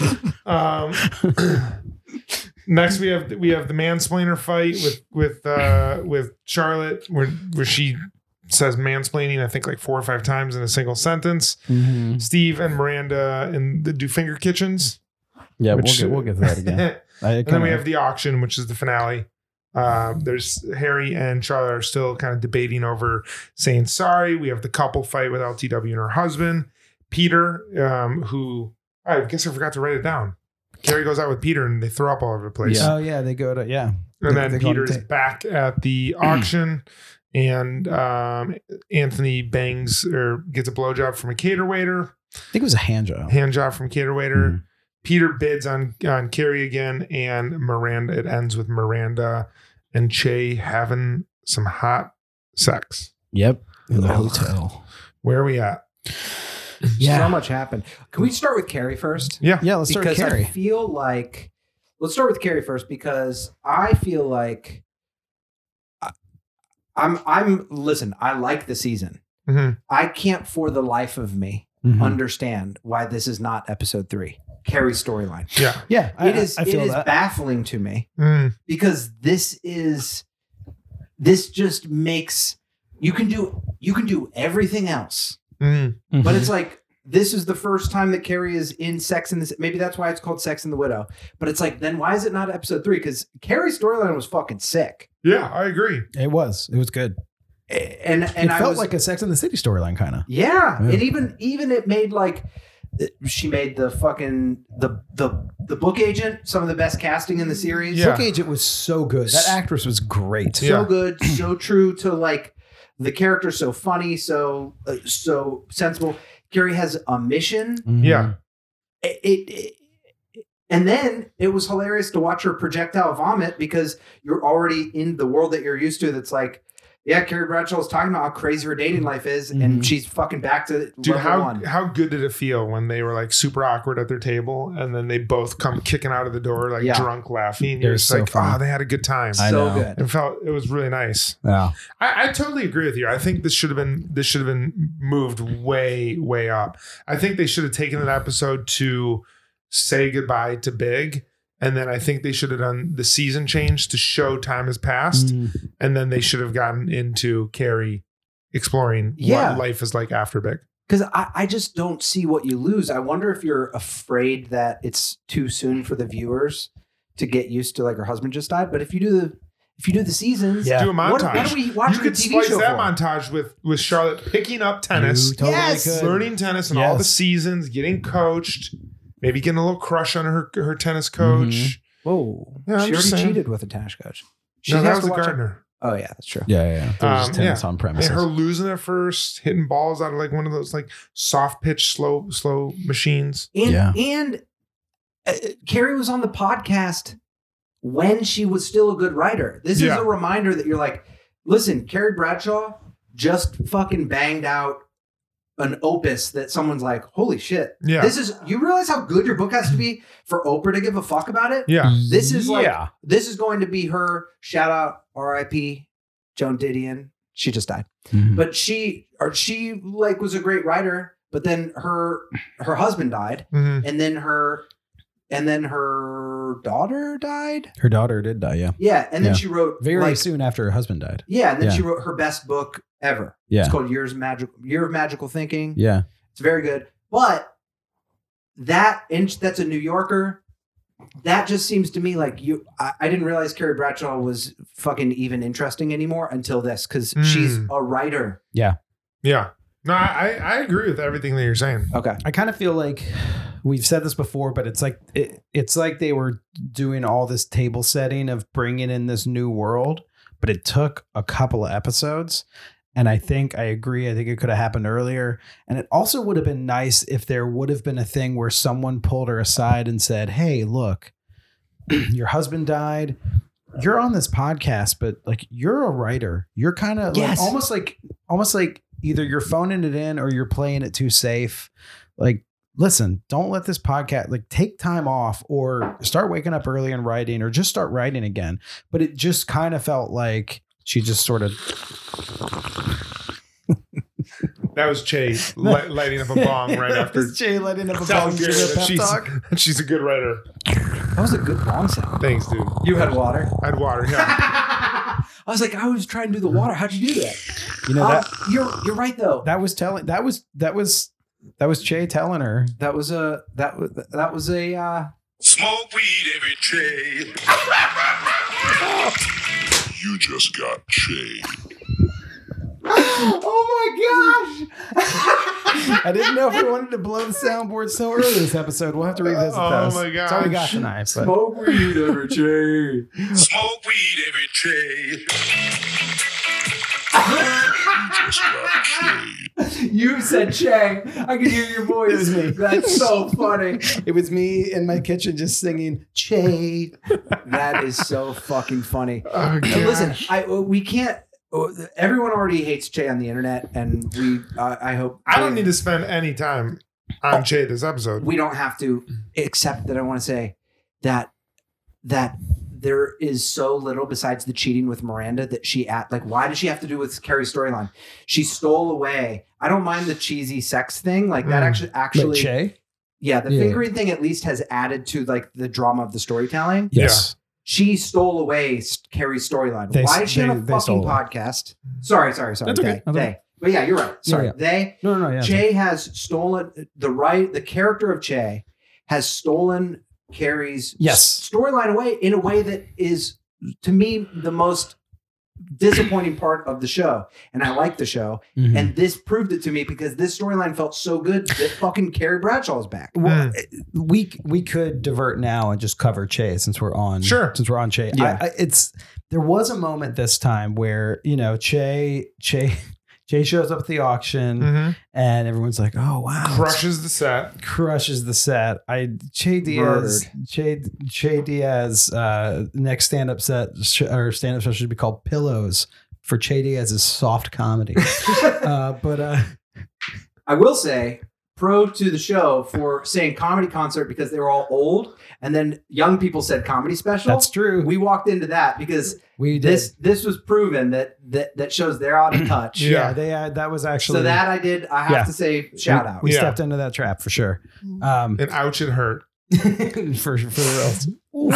Next, we have the mansplainer fight with Charlotte, where she says mansplaining, I think like 4 or 5 times in a single sentence. Mm-hmm. Steve and Miranda do finger kitchens. Yeah, we'll get to that again. And then we have the auction, which is the finale. There's Harry and Charlotte are still kind of debating over saying sorry. We have the couple fight with LTW and her husband, Peter, who I guess I forgot to write it down. Carrie goes out with Peter and they throw up all over the place. Yeah. Oh yeah, they go to And then Peter is back at the auction, and Anthony bangs or gets a blowjob from a cater waiter. I think it was a hand job from cater waiter. Mm-hmm. Peter bids on Carrie again, and Miranda. It ends with Miranda and Che having some hot sex. Yep, in the hotel. Where are we at? Yeah, so much happened. Can we start with Carrie first? Yeah. Let's start with Carrie. I feel like let's start with Carrie first, because I feel like listen, I like the season. Mm-hmm. I can't for the life of me understand why this is not episode 3. Carrie's storyline. Yeah. It is baffling to me because this just makes you can do everything else. Mm-hmm. But it's like, this is the first time that Carrie is in Sex and maybe that's why it's called Sex and the Widow. But it's like, then why is it not episode 3? Because Carrie's storyline was fucking sick. Yeah, I agree. It was good. And it felt like a Sex and the City storyline kind of. Yeah. And even it made like, she made the fucking the book agent some of the best casting in the series. Yeah. Book agent was so good. That actress was great. So good, so true to like the character, so funny, so sensible. Carrie has a mission. Yeah. And then it was hilarious to watch her projectile vomit because you're already in the world that you're used to. That's like, yeah, Carrie Bradshaw was talking about how crazy her dating life is, and she's fucking back to Dude, level one. how good did it feel when they were like super awkward at their table, and then they both come kicking out of the door like drunk, laughing? You're just so like, fun. oh, they had a good time. So good. It was really nice. Yeah. I totally agree with you. I think this should have been moved way up. I think they should have taken an episode to say goodbye to Big. And then I think they should have done the season change to show time has passed. And then they should have gotten into Carrie exploring what life is like after Big. Because I just don't see what you lose. I wonder if you're afraid that it's too soon for the viewers to get used to like her husband just died. But if you do the seasons, do a montage. What are we watching? You could the TV splice show that for? montage with Charlotte picking up tennis, You totally could. learning tennis in all the seasons, getting coached, maybe getting a little crush on her tennis coach. Whoa. Yeah, I'm she just already saying. cheated with a tennis coach. She No, that has was to the watch gardener. Oh, yeah, that's true. Yeah. There was tennis on premises. And her losing at first, hitting balls out of like one of those like soft pitch, slow machines. And Carrie was on the podcast when she was still a good writer. This is a reminder that you're like, listen, Carrie Bradshaw just fucking banged out an opus that someone's like, holy shit. Yeah. You realize how good your book has to be for Oprah to give a fuck about it? Yeah. This is going to be her shout out RIP Joan Didion. She just died. But she like was a great writer, but then her husband died and then her daughter died. Her daughter did die, yeah. Yeah, and then she wrote very soon after her husband died. Yeah, and then she wrote her best book ever. Yeah. It's called Year of Magical Thinking. Yeah. It's very good. But that's a New Yorker. That just seems to me like I didn't realize Carrie Bradshaw was fucking even interesting anymore until this, because she's a writer. Yeah. Yeah. No, I agree with everything that you're saying. Okay. I kind of feel like we've said this before, but it's like they were doing all this table setting of bringing in this new world, but it took a couple of episodes. And I agree. I think it could have happened earlier. And it also would have been nice if there would have been a thing where someone pulled her aside and said, hey, look, your husband died. You're on this podcast, but like, you're a writer. You're kind of almost like either you're phoning it in or you're playing it too safe. Like, listen, don't let this podcast, like, take time off or start waking up early and writing, or just start writing again. But it just kind of felt like she just sort of. That was Che lighting up a bong right after. That's Che lighting up a bong. She's a good writer. That was a good bong sound. Thanks, dude. You had water? I had water, yeah. I was like, I was trying to do the water. How'd you do that? You know that you're right though. That was Che telling her. That was a Smoke weed every day. You just got Che. Oh my gosh! I didn't know if we wanted to blow the soundboard so early this episode. We'll have to revisit those. Oh my gosh! That's all we got tonight. But. Smoke weed every day. Smoke weed every day. You said Che. I could hear your voice. It was me. That's so funny. It was me in my kitchen just singing Che. That is so fucking funny. Oh, and listen, we can't. Everyone already hates Che on the internet, and I hope I don't need to spend any time on Che this episode. We don't have to, except that I want to say that there is so little besides the cheating with Miranda that why does she have to do with Carrie's storyline? She stole away. I don't mind the cheesy sex thing, like that actually. Like Che? Yeah, the fingering thing at least has added to like the drama of the storytelling. Yes. She stole away Carrie's storyline. Why is she on a fucking podcast? Sorry. That's okay. But yeah, you're right. Sorry. Yeah. No. Yeah. Che has stolen the character of Che has stolen Carrie's storyline away in a way that is, to me, the most disappointing part of the show. And I like the show. Mm-hmm. And this proved it to me because this storyline felt so good that fucking Carrie Bradshaw is back. Well, we could divert now and just cover Che since we're on. Sure. Since we're on Che. Yeah. There was a moment this time where, Che Jay shows up at the auction, and everyone's like, "Oh wow!" Crushes the set. Che Diaz next stand-up set or stand-up show should be called Pillows for Che Diaz's soft comedy. But I will say, pro to the show for saying comedy concert because they were all old, and then young people said comedy special. That's true. We walked into that because we did. This was proven that shows they're out of touch. Yeah, they that was actually so that I did. I have to say shout out. We stepped into that trap for sure. And ouch, it hurt. for the real.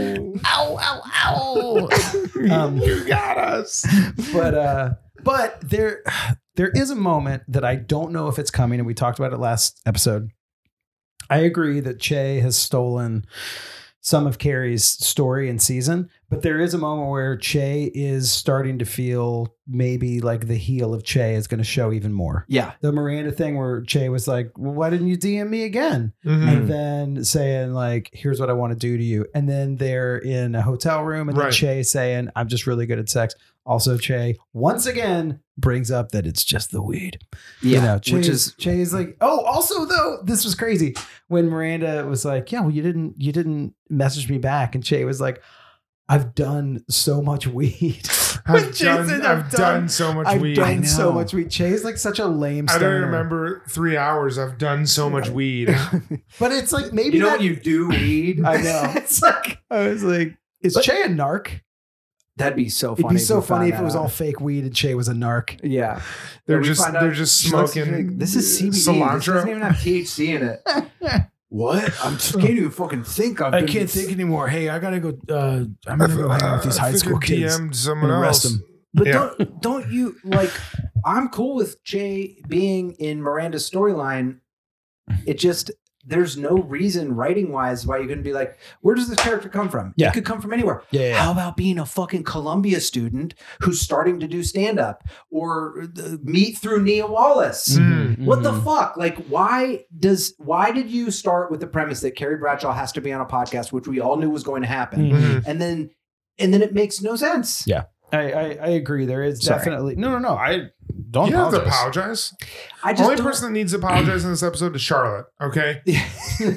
Ow. You got us. But there is a moment that I don't know if it's coming, and we talked about it last episode. I agree that Che has stolen some of Carrie's story and season, but there is a moment where Che is starting to feel maybe like the heel of Che is going to show even more. Yeah. The Miranda thing where Che was like, well, why didn't you DM me again? And then saying like, here's what I want to do to you. And then they're in a hotel room and then Che saying, I'm just really good at sex. Also, Che once again brings up that it's just the weed. Yeah, Che's like, oh, also though, this was crazy when Miranda was like, yeah, well, you didn't message me back, and Che was like, I've done so much weed. I've done so much weed. I've done so much weed. Che's like such a lame stoner. I don't remember 3 hours. I've done so much weed. But it's like maybe you know when you do weed. I know. It's like I was like, is Che a narc? That'd be so funny. It'd be so funny if it was all fake weed and Che was a narc. Yeah. They're just smoking. This is CBD. Cilantro. This doesn't even have THC in it. What? I can't even fucking think. I can't think anymore. Hey, I gotta go. I'm gonna go hang out with these high school kids. DM'd someone else. Them. But don't you like? I'm cool with Che being in Miranda's storyline. It just. There's no reason writing wise why you couldn't be like, where does this character come from? Yeah. It could come from anywhere. Yeah. How about being a fucking Columbia student who's starting to do stand up or meet through Nia Wallace? What the fuck? Like, why did you start with the premise that Carrie Bradshaw has to be on a podcast, which we all knew was going to happen? And then it makes no sense. Yeah. I agree. There is definitely no. I don't. You don't have to apologize. The only person that needs to apologize in this episode is Charlotte. Okay, you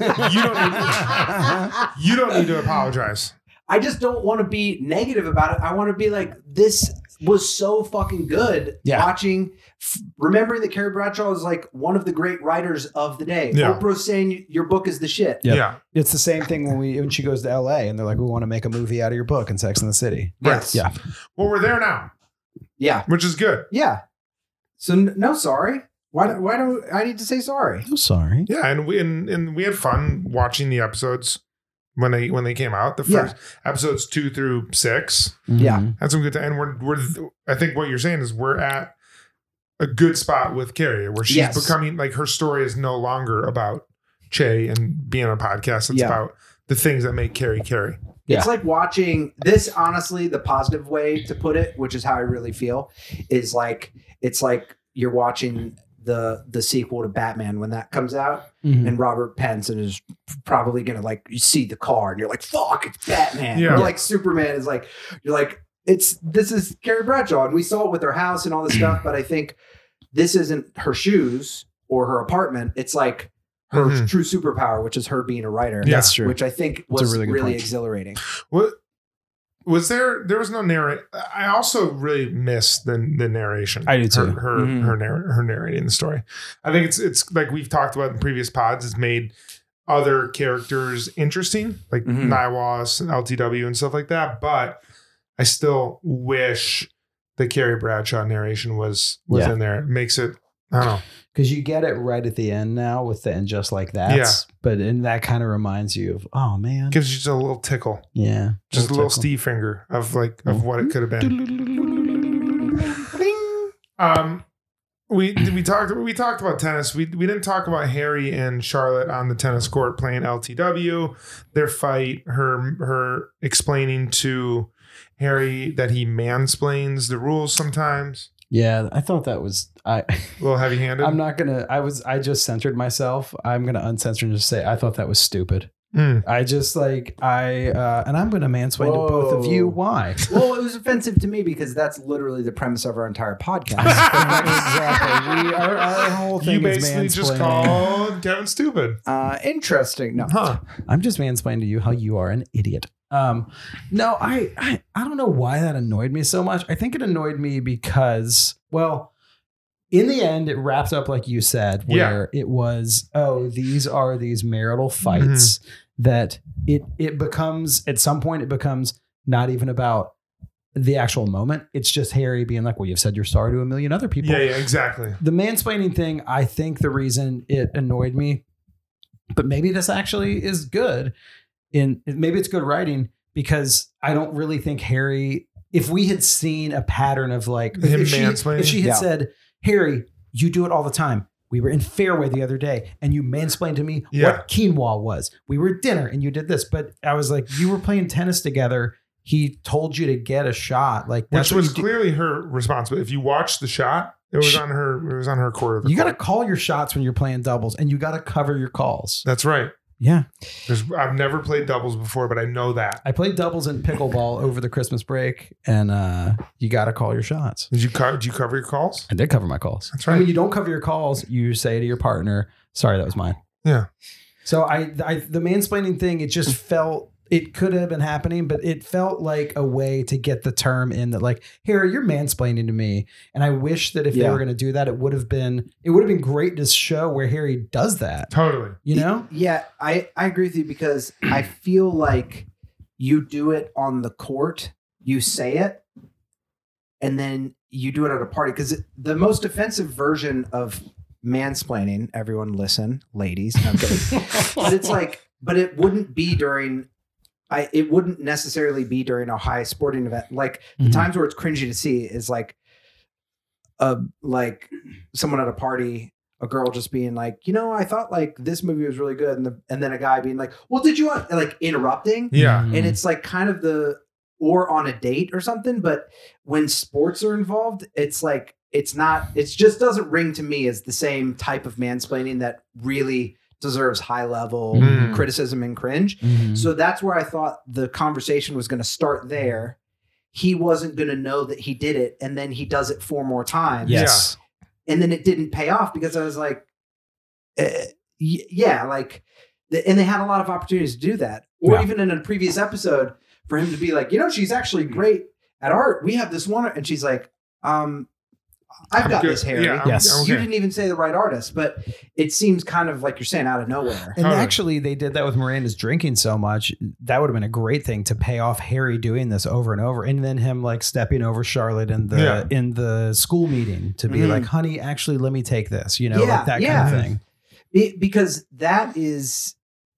don't need to apologize. I just don't want to be negative about it. I want to be like, this was so fucking good. Yeah. Watching, remembering that Carrie Bradshaw is like one of the great writers of the day. Yeah. Oprah's saying your book is the shit. Yeah. It's the same thing when she goes to LA and they're like, we want to make a movie out of your book in Sex and the City. Yes. Yeah. Well, we're there now. Yeah. Which is good. Yeah. So no, sorry. Why do I need to say sorry? I'm sorry. Yeah, and we had fun watching the episodes when they came out. The first episodes 2 through 6. Yeah, had some good time. And we're I think what you're saying is we're at a good spot with Carrie where she's becoming like her story is no longer about Che and being on a podcast. It's about the things that make Carrie Carrie. Yeah. It's like watching this, honestly, the positive way to put it, which is how I really feel, is like, it's like you're watching the sequel to Batman when that comes out, and Robert Pattinson is probably going to like, you see the car and you're like, fuck, it's Batman. Yeah. Or like Superman is like, you're like, this is Carrie Bradshaw. And we saw it with her house and all this stuff, but I think this isn't her shoes or her apartment. It's like, her true superpower, which is her being a writer. Yeah, that's true. Which I think was really exhilarating. What was there? There was no narrate. I also really miss the narration. I do too. Her narrating the story. I think it's like we've talked about in previous pods. It's made other characters interesting, like Niwas and LTW and stuff like that. But I still wish the Carrie Bradshaw narration was in there. It makes it. I don't know. Because you get it right at the end now with the And Just Like That. Yeah. But that kind of reminds you of, oh man. Gives you just a little tickle. Yeah. Just a little Steve finger of what it could have been. We talked about tennis. We didn't talk about Harry and Charlotte on the tennis court playing LTW. Their fight, her explaining to Harry that he mansplains the rules sometimes. Yeah, I thought that was a little heavy-handed. I'm not gonna. I just censored myself. I'm gonna uncensor and just say I thought that was stupid. I just and I'm going to mansplain to both of you why. Well, it was offensive to me because that's literally the premise of our entire podcast. Exactly. Our whole thing You is basically just mansplaining. called Kevin stupid. Interesting. No. Huh. I'm just mansplaining to you how you are an idiot. No, I don't know why that annoyed me so much. I think it annoyed me because, well, in the end, it wrapped up like you said, where it was, these are these marital fights that it becomes, at some point, it becomes not even about the actual moment. It's just Harry being like, well, you've said you're sorry to a million other people. Yeah, exactly. The mansplaining thing, I think the reason it annoyed me, but maybe this actually is good, maybe it's good writing, because I don't really think Harry, if we had seen a pattern of like, if she had said, Harry, you do it all the time. We were in Fairway the other day and you mansplained to me what quinoa was. We were at dinner and you did this, but I was like, you were playing tennis together. He told you to get a shot. Like, which was clearly her responsibility. If you watch the shot, it was on her. It was on her court of the You got to call your shots when you're playing doubles, and you got to cover your calls. That's right. Yeah. I've never played doubles before, but I know that. I played doubles in pickleball over the Christmas break, and you got to call your shots. Did you cover your calls? I did cover my calls. That's right. I mean, you don't cover your calls. You say to your partner, sorry, that was mine. Yeah. So the mansplaining thing, it just felt, it could have been happening, but it felt like a way to get the term in that, like, Harry, you're mansplaining to me. And I wish that if they were going to do that, it would have been great to show where Harry does that. Totally. You know? Yeah, I agree with you, because I feel like you do it on the court, you say it, and then you do it at a party. Because the most offensive version of mansplaining, everyone listen, ladies, no, I'm kidding. But it's like, but it wouldn't be during, it wouldn't necessarily be during a high sporting event. Like the times where it's cringy to see is like someone at a party, a girl just being like, I thought like this movie was really good. And then a guy being like, well, did you want, like, interrupting? Yeah. And it's like kind of or on a date or something. But when sports are involved, it's like, it just doesn't ring to me as the same type of mansplaining that really deserves high level criticism and cringe. So that's where I thought the conversation was going to start there. He wasn't going to know that he did it. And then he does it 4 more times. Yes. And then it didn't pay off because I was like, and they had a lot of opportunities to do that. Or even in a previous episode for him to be like, she's actually great at art. We have this one. And she's like, I've got this, Harry. Yeah, yes. You didn't even say the right artist, but it seems kind of like you're saying out of nowhere. And actually, they did that with Miranda's drinking so much. That would have been a great thing to pay off Harry doing this over and over. And then him like stepping over Charlotte in the school meeting to be like, honey, actually, let me take this, like that kind of thing. Because that is,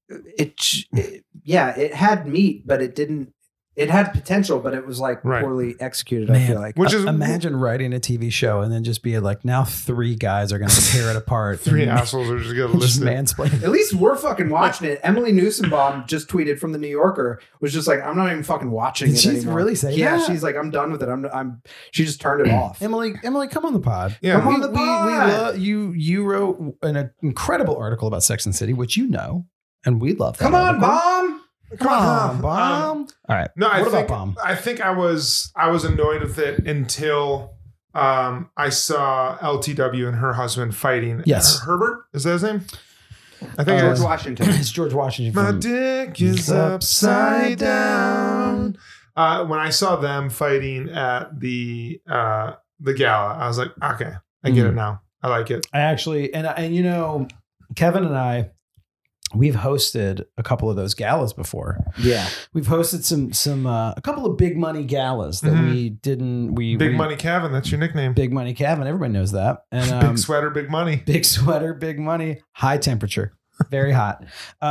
it had meat, but it didn't. It had potential, but it was like poorly executed. Man, I feel like. Imagine writing a TV show and then just being like, now 3 guys are going to tear it apart. 3 assholes are just going to listen. Mansplain. At least we're fucking watching it. Emily Newsombaum just tweeted from the New Yorker, was just like, I'm not even fucking watching it anymore. Did she really say that? Yeah, she's like, I'm done with it. She just turned it off. Emily, come on the pod. Yeah, come on the pod. We love you. You wrote an incredible article about Sex and the City, which and we love that. Come on, article. Bomb. Come on, Bomb. All right. No, what about Bomb? I think I was annoyed with it until I saw LTW and her husband fighting. Yes. Herbert, is that his name? I think George Washington. It's George Washington. My dick is upside down. When I saw them fighting at the gala, I was like, okay, I get it now. I like it. I actually, and Kevin and I, we've hosted a couple of those galas before. Yeah. We've hosted a couple of big money galas that we didn't, Big Money Kevin, that's your nickname. Big Money Kevin, everybody knows that. And big sweater, big money. Big sweater, big money, high temperature, very hot.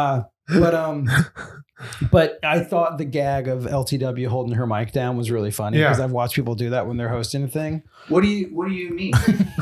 But I thought the gag of LTW holding her mic down was really funny because I've watched people do that when they're hosting a thing. What do you mean?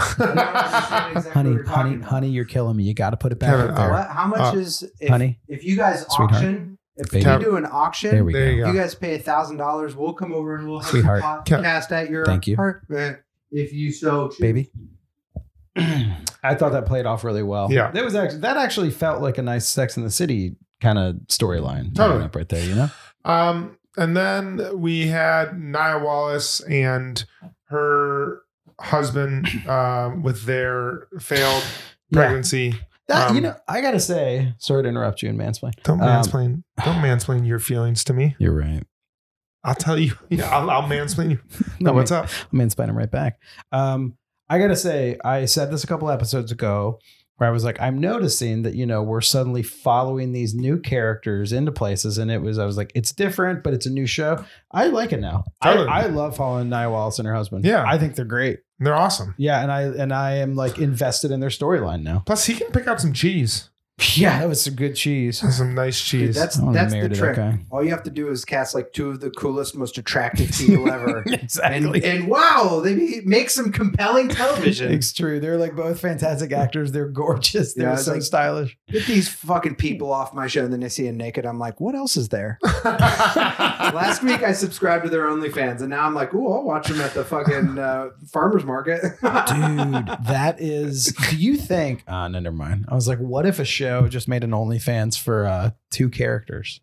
Honey, you're killing me. You got to put it back up there. How much is if you guys Sweetheart. auction? If we do an auction, there we go. You guys pay $1,000. We'll come over and we'll have Sweetheart. a podcast at your apartment if you so choose. Baby. I thought that played off really well. Yeah, that actually felt like a nice Sex and the City kind of storyline Totally. up right there, you know? And then we had Nia Wallace and her husband with their failed pregnancy. That, you know, I gotta say, sorry to interrupt you and mansplain. Don't mansplain your feelings to me. You're right. I'll tell you. I'll mansplain you. No, What's up? I'm mansplaining them right back. I gotta say, I said this a couple episodes ago where I was like, I'm noticing that, you know, we're suddenly following these new characters into places. And I was like, it's different, but it's a new show. I like it now. Totally. I love following Nia Wallace and her husband. Yeah. I think they're great. They're awesome. Yeah. And I am like invested in their storyline now. Plus, he can pick out some cheese. Yeah, that was some good cheese. Some nice cheese. Dude, that's I wanna the marry to that trick. guy. All you have to do is cast like two of the coolest, most attractive people ever. Exactly. And wow, they make some compelling television. It's true. They're like both fantastic actors. They're gorgeous. They're Yeah, it's so like- stylish. Get these fucking people off my show, and then I see them naked. I'm like, what else is there? Last week I subscribed to their OnlyFans, and now I'm like, ooh, I'll watch them at the fucking farmer's market. Dude, that is. Do you think? No, never mind. I was like, what if a show just made an OnlyFans for two characters?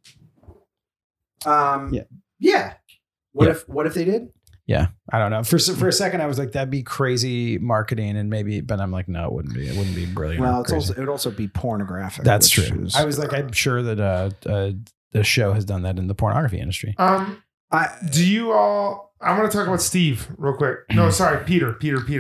Yeah. What if they did? Yeah, I don't know. For a second, I was like, that'd be crazy marketing, and maybe, but I'm like, no, it wouldn't be. It wouldn't be brilliant. Well, or it's crazy. also it would also be pornographic. That's which true. is- I was like, I'm sure that the show has done that in the pornography industry. Do you all? I want to talk about Steve real quick. No, sorry, Peter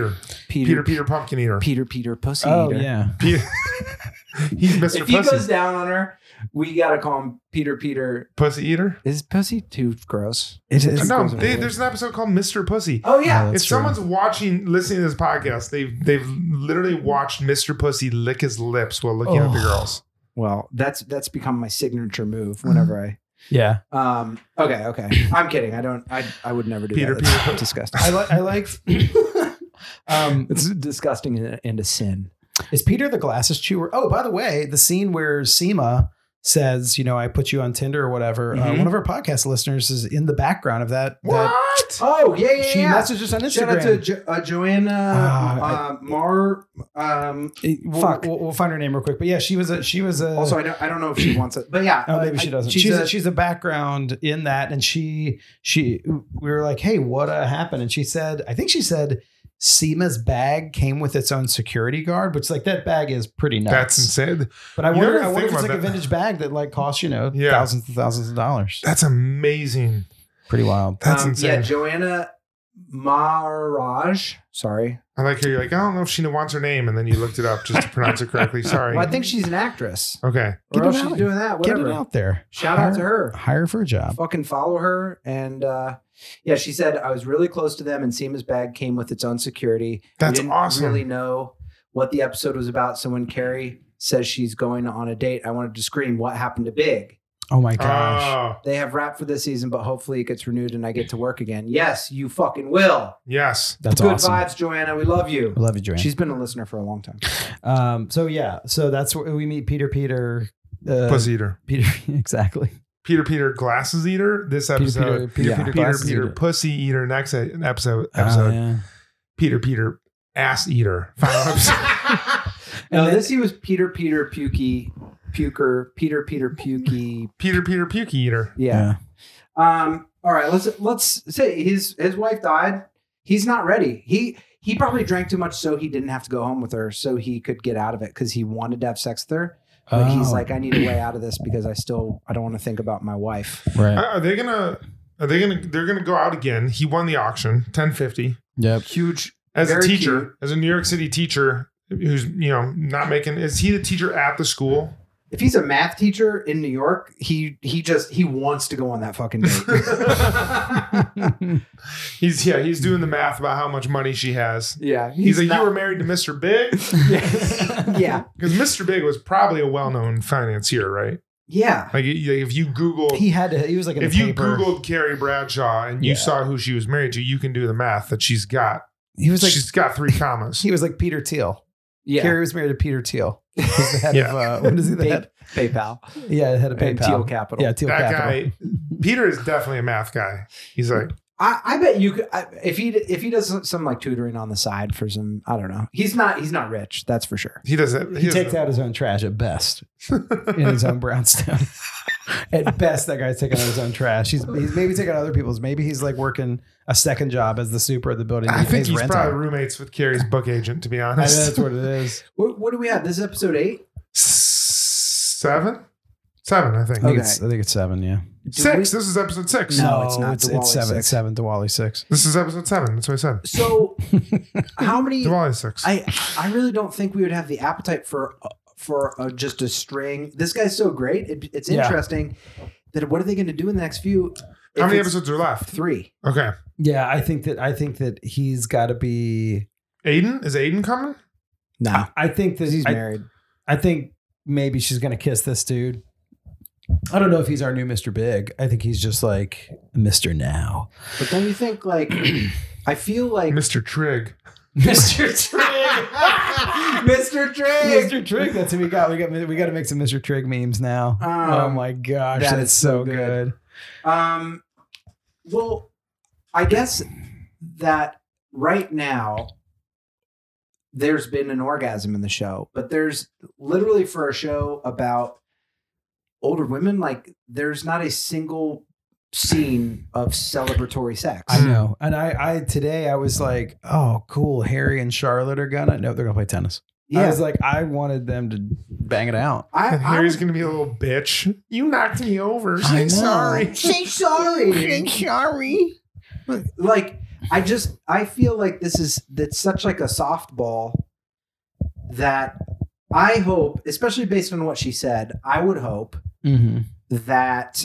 Pumpkin Eater. Peter Pussy Oh Eater. yeah, Peter, he's Mr. If he Pussy. goes down on her, we gotta call him Peter. Pussy Eater. Is pussy too gross? it is. No, there's an episode called Mr. Pussy. Oh yeah. That's If true. someone's listening to this podcast, they've literally watched Mr. Pussy lick his lips while looking at the girls. Well, that's become my signature move whenever I. Yeah, Okay. I'm kidding. I would never do Peter, that. That's Peter. disgusting. I like. It's disgusting and a sin. Is Peter the glasses chewer? Oh, by the way, the scene where Seema says, you know, I put you on Tinder or whatever. Mhm. One of our podcast listeners is in the background of that. What? Oh yeah. She messaged us on Shout out Instagram. to Joanna Fuck. We'll find her name real quick. But yeah, she was a. Also, I don't know if she wants it, but yeah. Oh, maybe she doesn't. She's a background in that, and we were like, hey, what happened? And she said, I think she said, Seema's bag came with its own security guard, which like that bag is pretty nuts. That's insane. But I You wonder never if think it's like about a that. vintage bag that like costs, you know, Yeah. thousands and thousands of dollars. That's amazing. Pretty wild. That's insane. Yeah, Joanna Maharaj. Sorry. I like how you're like, I don't know if she wants her name, and then you looked it up just to pronounce it correctly. Sorry. Well, I think she's an actress. Okay. Or else she's doing that. Get Whatever. it out there. Shout out to her. Hire her for a job. Fucking follow her. And yeah, she said, I was really close to them, and Seema's bag came with its own security. That's we didn't awesome. really know what the episode was about. So when Carrie says she's going on a date, I wanted to scream, what happened to Big? Oh my gosh. Oh, They have wrapped for this season, but hopefully it gets renewed and I get to work again. Yes, you fucking will. yes. That's Good awesome. vibes, Joanna. We love you. I love you, Joanne. She's been a listener for a long time. So that's where we meet Peter. Pussy Eater. Peter, exactly. Peter Glasses Eater. This episode. Peter Glasses Peter Eater. Pussy Eater. Next episode. Oh, yeah. Peter Ass Eater. Final episode. No, this he was Peter Pukey. Puker. Peter Pukey. Peter Pukey Eater. Yeah. All right. Let's say his wife died. He's not ready. He probably drank too much, so he didn't have to go home with her, so he could get out of it because he wanted to have sex with her. But he's like, I need a way out of this because I don't want to think about my wife. Right. They're gonna go out again. He won the auction, $10.50. Yep. Huge. As a Very teacher, cute. as a New York City teacher who's, you know, not making, is he the teacher at the school? If he's a math teacher in New York, he wants to go on that fucking date. He's doing the math about how much money she has. Yeah. He's like, you were married to Mr. Big? Yeah. Because Mr. Big was probably a well-known financier, right? Yeah. Like if you Googled, He was like in if the you paper. Googled Carrie Bradshaw and you saw who she was married to, you can do the math that she's got. She's got 3 commas. He was like Peter Thiel. Yeah. Carrie was married to Peter Thiel. He's the head of what is he? The head? PayPal. Yeah, the head of And PayPal. Thiel Capital. Yeah, Thiel That Capital. guy, Peter is definitely a math guy. He's like, I bet you could if he does some like tutoring on the side for some. I don't know. He's not rich. That's for sure. He does it. He takes out his own trash at best in his own brownstone. At best, that guy's taking out his own trash. He's maybe taking out other people's. Maybe he's like working a second job as the super of the building. I think he's probably roommates with Carrie's book agent, to be honest. I know that's what it is. What do we have? This is episode 8? 7, I think. I think it's 7, yeah. 6. This is episode 6. No, it's not. It's 7. 6. It's 7. Diwali 6. This is episode 7. That's what I said. So, how many? Diwali 6. I really don't think we would have the appetite for just a string. This guy's so great. It's interesting that what are they going to do in the next few? How many episodes are left? 3. Okay. Yeah, I think that he's got to be. Aiden? Is Aiden coming? No, I think that he's married. I think maybe she's going to kiss this dude. I don't know if he's our new Mr. Big. I think he's just like Mr. Now. But don't you think like I feel like Mr. Trigg. Mr. Trigg. Mr. Trigg. Mr. Trigg. That's who we got. We got to make some Mr. Trigg memes now. Oh my gosh, that's so good. Well, I guess that right now there's been an orgasm in the show, but there's literally for a show about older women, like there's not a single scene of celebratory sex. I know. And I today I was like, oh, cool. Harry and Charlotte are they're gonna play tennis. Yeah. I was like, I wanted them to bang it out. Harry's gonna be a little bitch. You knocked me over. Say sorry. Say sorry. Say sorry. Like, I feel like that's such like a softball that I hope, especially based on what she said, I would hope that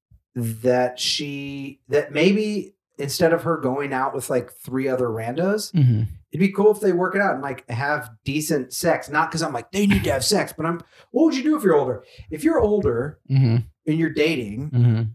maybe instead of her going out with like 3 other randos, it'd be cool if they work it out and like have decent sex. Not because I'm like, they need to have sex, but what would you do if you're older? If you're older and you're dating,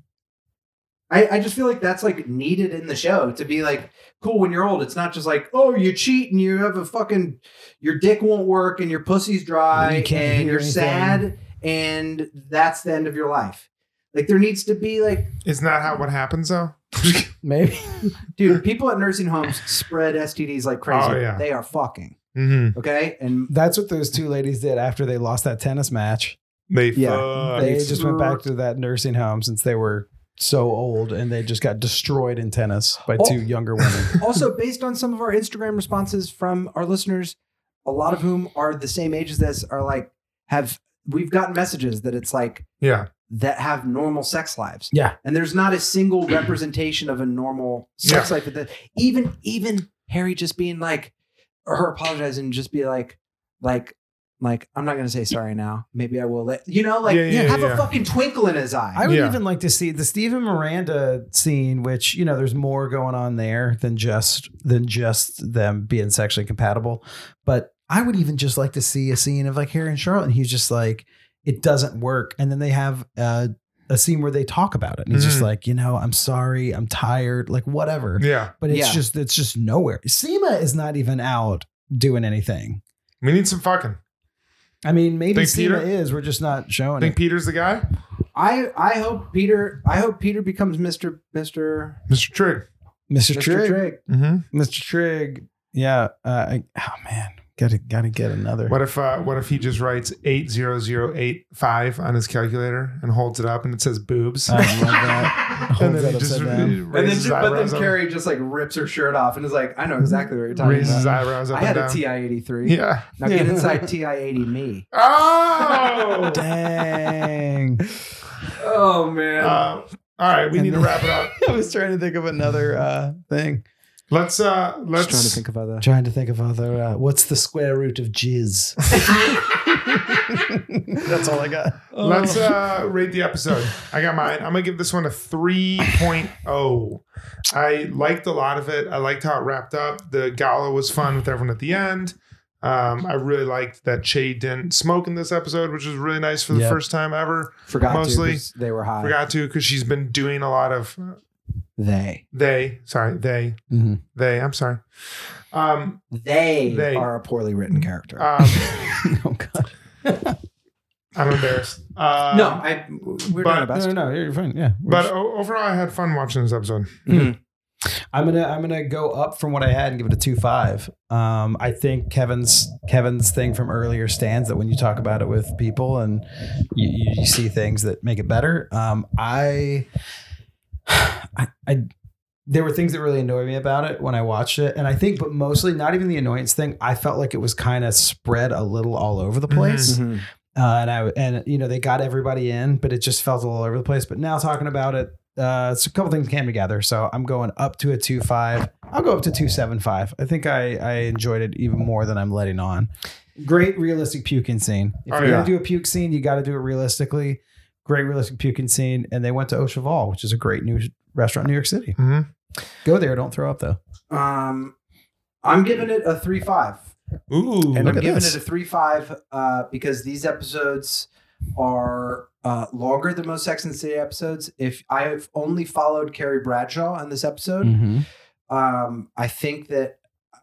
I just feel like that's like needed in the show to be like, cool, when you're old, it's not just like, oh, you cheat and you have your dick won't work and your pussy's dry and you're sad and that's the end of your life. Like there needs to be like. Isn't that what happens though? Maybe. Dude, people at nursing homes spread STDs like crazy. Oh, yeah. They are fucking. Okay. And that's what those 2 ladies did after they lost that tennis match. They just went back to that nursing home since they were so old and they just got destroyed in tennis by 2 younger women. Also, based on some of our Instagram responses from our listeners, a lot of whom are the same age as this, are like, we've gotten messages that it's like, that have normal sex lives. Yeah. And there's not a single representation of a normal sex life. Even Harry just being like, or her apologizing and just be like, I'm not going to say sorry now. Maybe I will let, have a fucking twinkle in his eye. I would even like to see the Steve and Miranda scene, which, there's more going on there than just them being sexually compatible. But I would even just like to see a scene of like Harry and Charlotte. And he's just like, it doesn't work. And then they have a scene where they talk about it. And he's just like, I'm sorry. I'm tired. Like whatever. Yeah. But it's just nowhere. Seema is not even out doing anything. We need some fucking. I mean, maybe Seema is. We're just not showing Think Peter's the guy? I hope Peter becomes Mr. Trigg. Mr. Trigg. Mm-hmm. Mr. Trigg. Yeah. Oh man. Gotta get another. What if he just writes 80085 on his calculator and holds it up and it says boobs? I love that. And then Carrie just like rips her shirt off and is like, I know exactly what you're talking raises about. His eyebrows up I had and down. a TI-83. Yeah. Now get inside TI-80 me. Oh dang. Oh man. All right, we need to wrap it up. I was trying to think of another thing. Let's trying to think of other. Trying to think of other. What's the square root of jizz? That's all I got. Let's rate the episode. I got mine. I'm gonna give this one a 3.0. I liked a lot of it. I liked how it wrapped up. The gala was fun with everyone at the end. I really liked that Che didn't smoke in this episode, which was really nice for the first time ever. Forgot to, they were high. Forgot to because she's been doing a lot of. They. I'm sorry. They are a poorly written character. Oh God. I'm embarrassed. We're doing our best. No, you're fine. Yeah. But overall, I had fun watching this episode. Mm-hmm. I'm gonna go up from what I had and give it a 2.5. I think Kevin's thing from earlier stands, that when you talk about it with people and you see things that make it better. There were things that really annoyed me about it when I watched it, and I think, but mostly not even the annoyance thing. I felt like it was kind of spread a little all over the place. Mm-hmm. And they got everybody in, but it just felt all over the place. But now talking about it, it's a couple things came together. So I'm going up to a 2.5. I'll go up to 2.75. I think I enjoyed it even more than I'm letting on. Great realistic puking scene. If you're going to do a puke scene, you got to do it realistically. Great realistic puking scene. And they went to Au Cheval, which is a great new restaurant in New York City. Mm-hmm. Go there. Don't throw up though. I'm giving it a 3.5. Ooh. And I'm giving it a 3.5 because these episodes are longer than most Sex and the City episodes. If I've only followed Carrie Bradshaw in this episode, I think that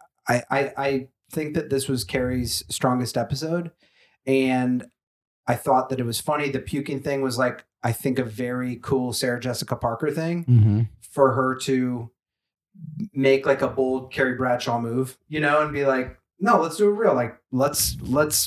I think that this was Carrie's strongest episode, and I thought that it was funny. The puking thing was like, I think, a very cool Sarah Jessica Parker thing for her to make like a bold Carrie Bradshaw move, and be like, no, let's do it real. Like, let's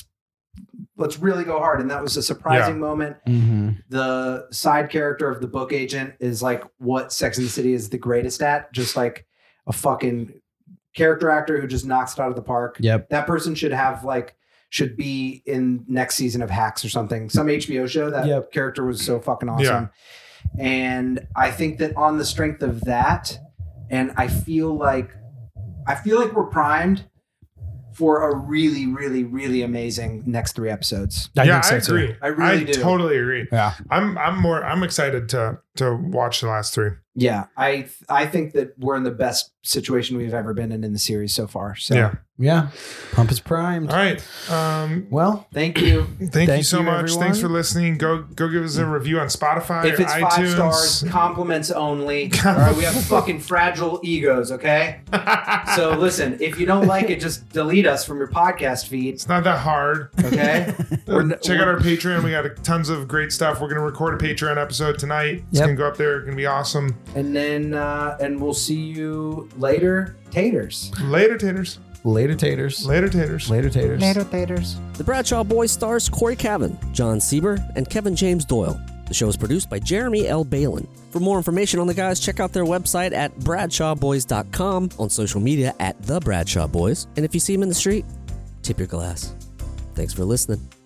really go hard. And that was a surprising moment. The side character of the book agent is like what Sex and the City is the greatest at. Just like a fucking character actor who just knocks it out of the park. Yep. That person should be in next season of Hacks or something. Some HBO show. That character was so fucking awesome. Yeah. And I think that on the strength of that, and I feel like we're primed for a really, really, really amazing next 3 episodes. I agree. I really do. Totally agree. Yeah. I'm excited to watch the last 3. Yeah. I think that we're in the best situation we've ever been in the series so far. So yeah. Pump is primed. All right. Well, thank you. Thank you so much. Everyone. Thanks for listening. Go give us a review on Spotify. If it's iTunes. 5 stars, compliments only. All right, we have fucking fragile egos, okay? So listen, if you don't like it, just delete us from your podcast feed. It's not that hard. Okay? Check out our Patreon. We got tons of great stuff. We're going to record a Patreon episode tonight. It's going to go up there. It's going to be awesome. And then, and we'll see you later, taters. Later, taters. Later, taters. Later, taters. Later, taters. Later, taters. The Bradshaw Boys stars Corey Cavan, John Sieber, and Kevin James Doyle. The show is produced by Jeremy L. Balin. For more information on the guys, check out their website at bradshawboys.com, on social media at The Bradshaw Boys. And if you see them in the street, tip your glass. Thanks for listening.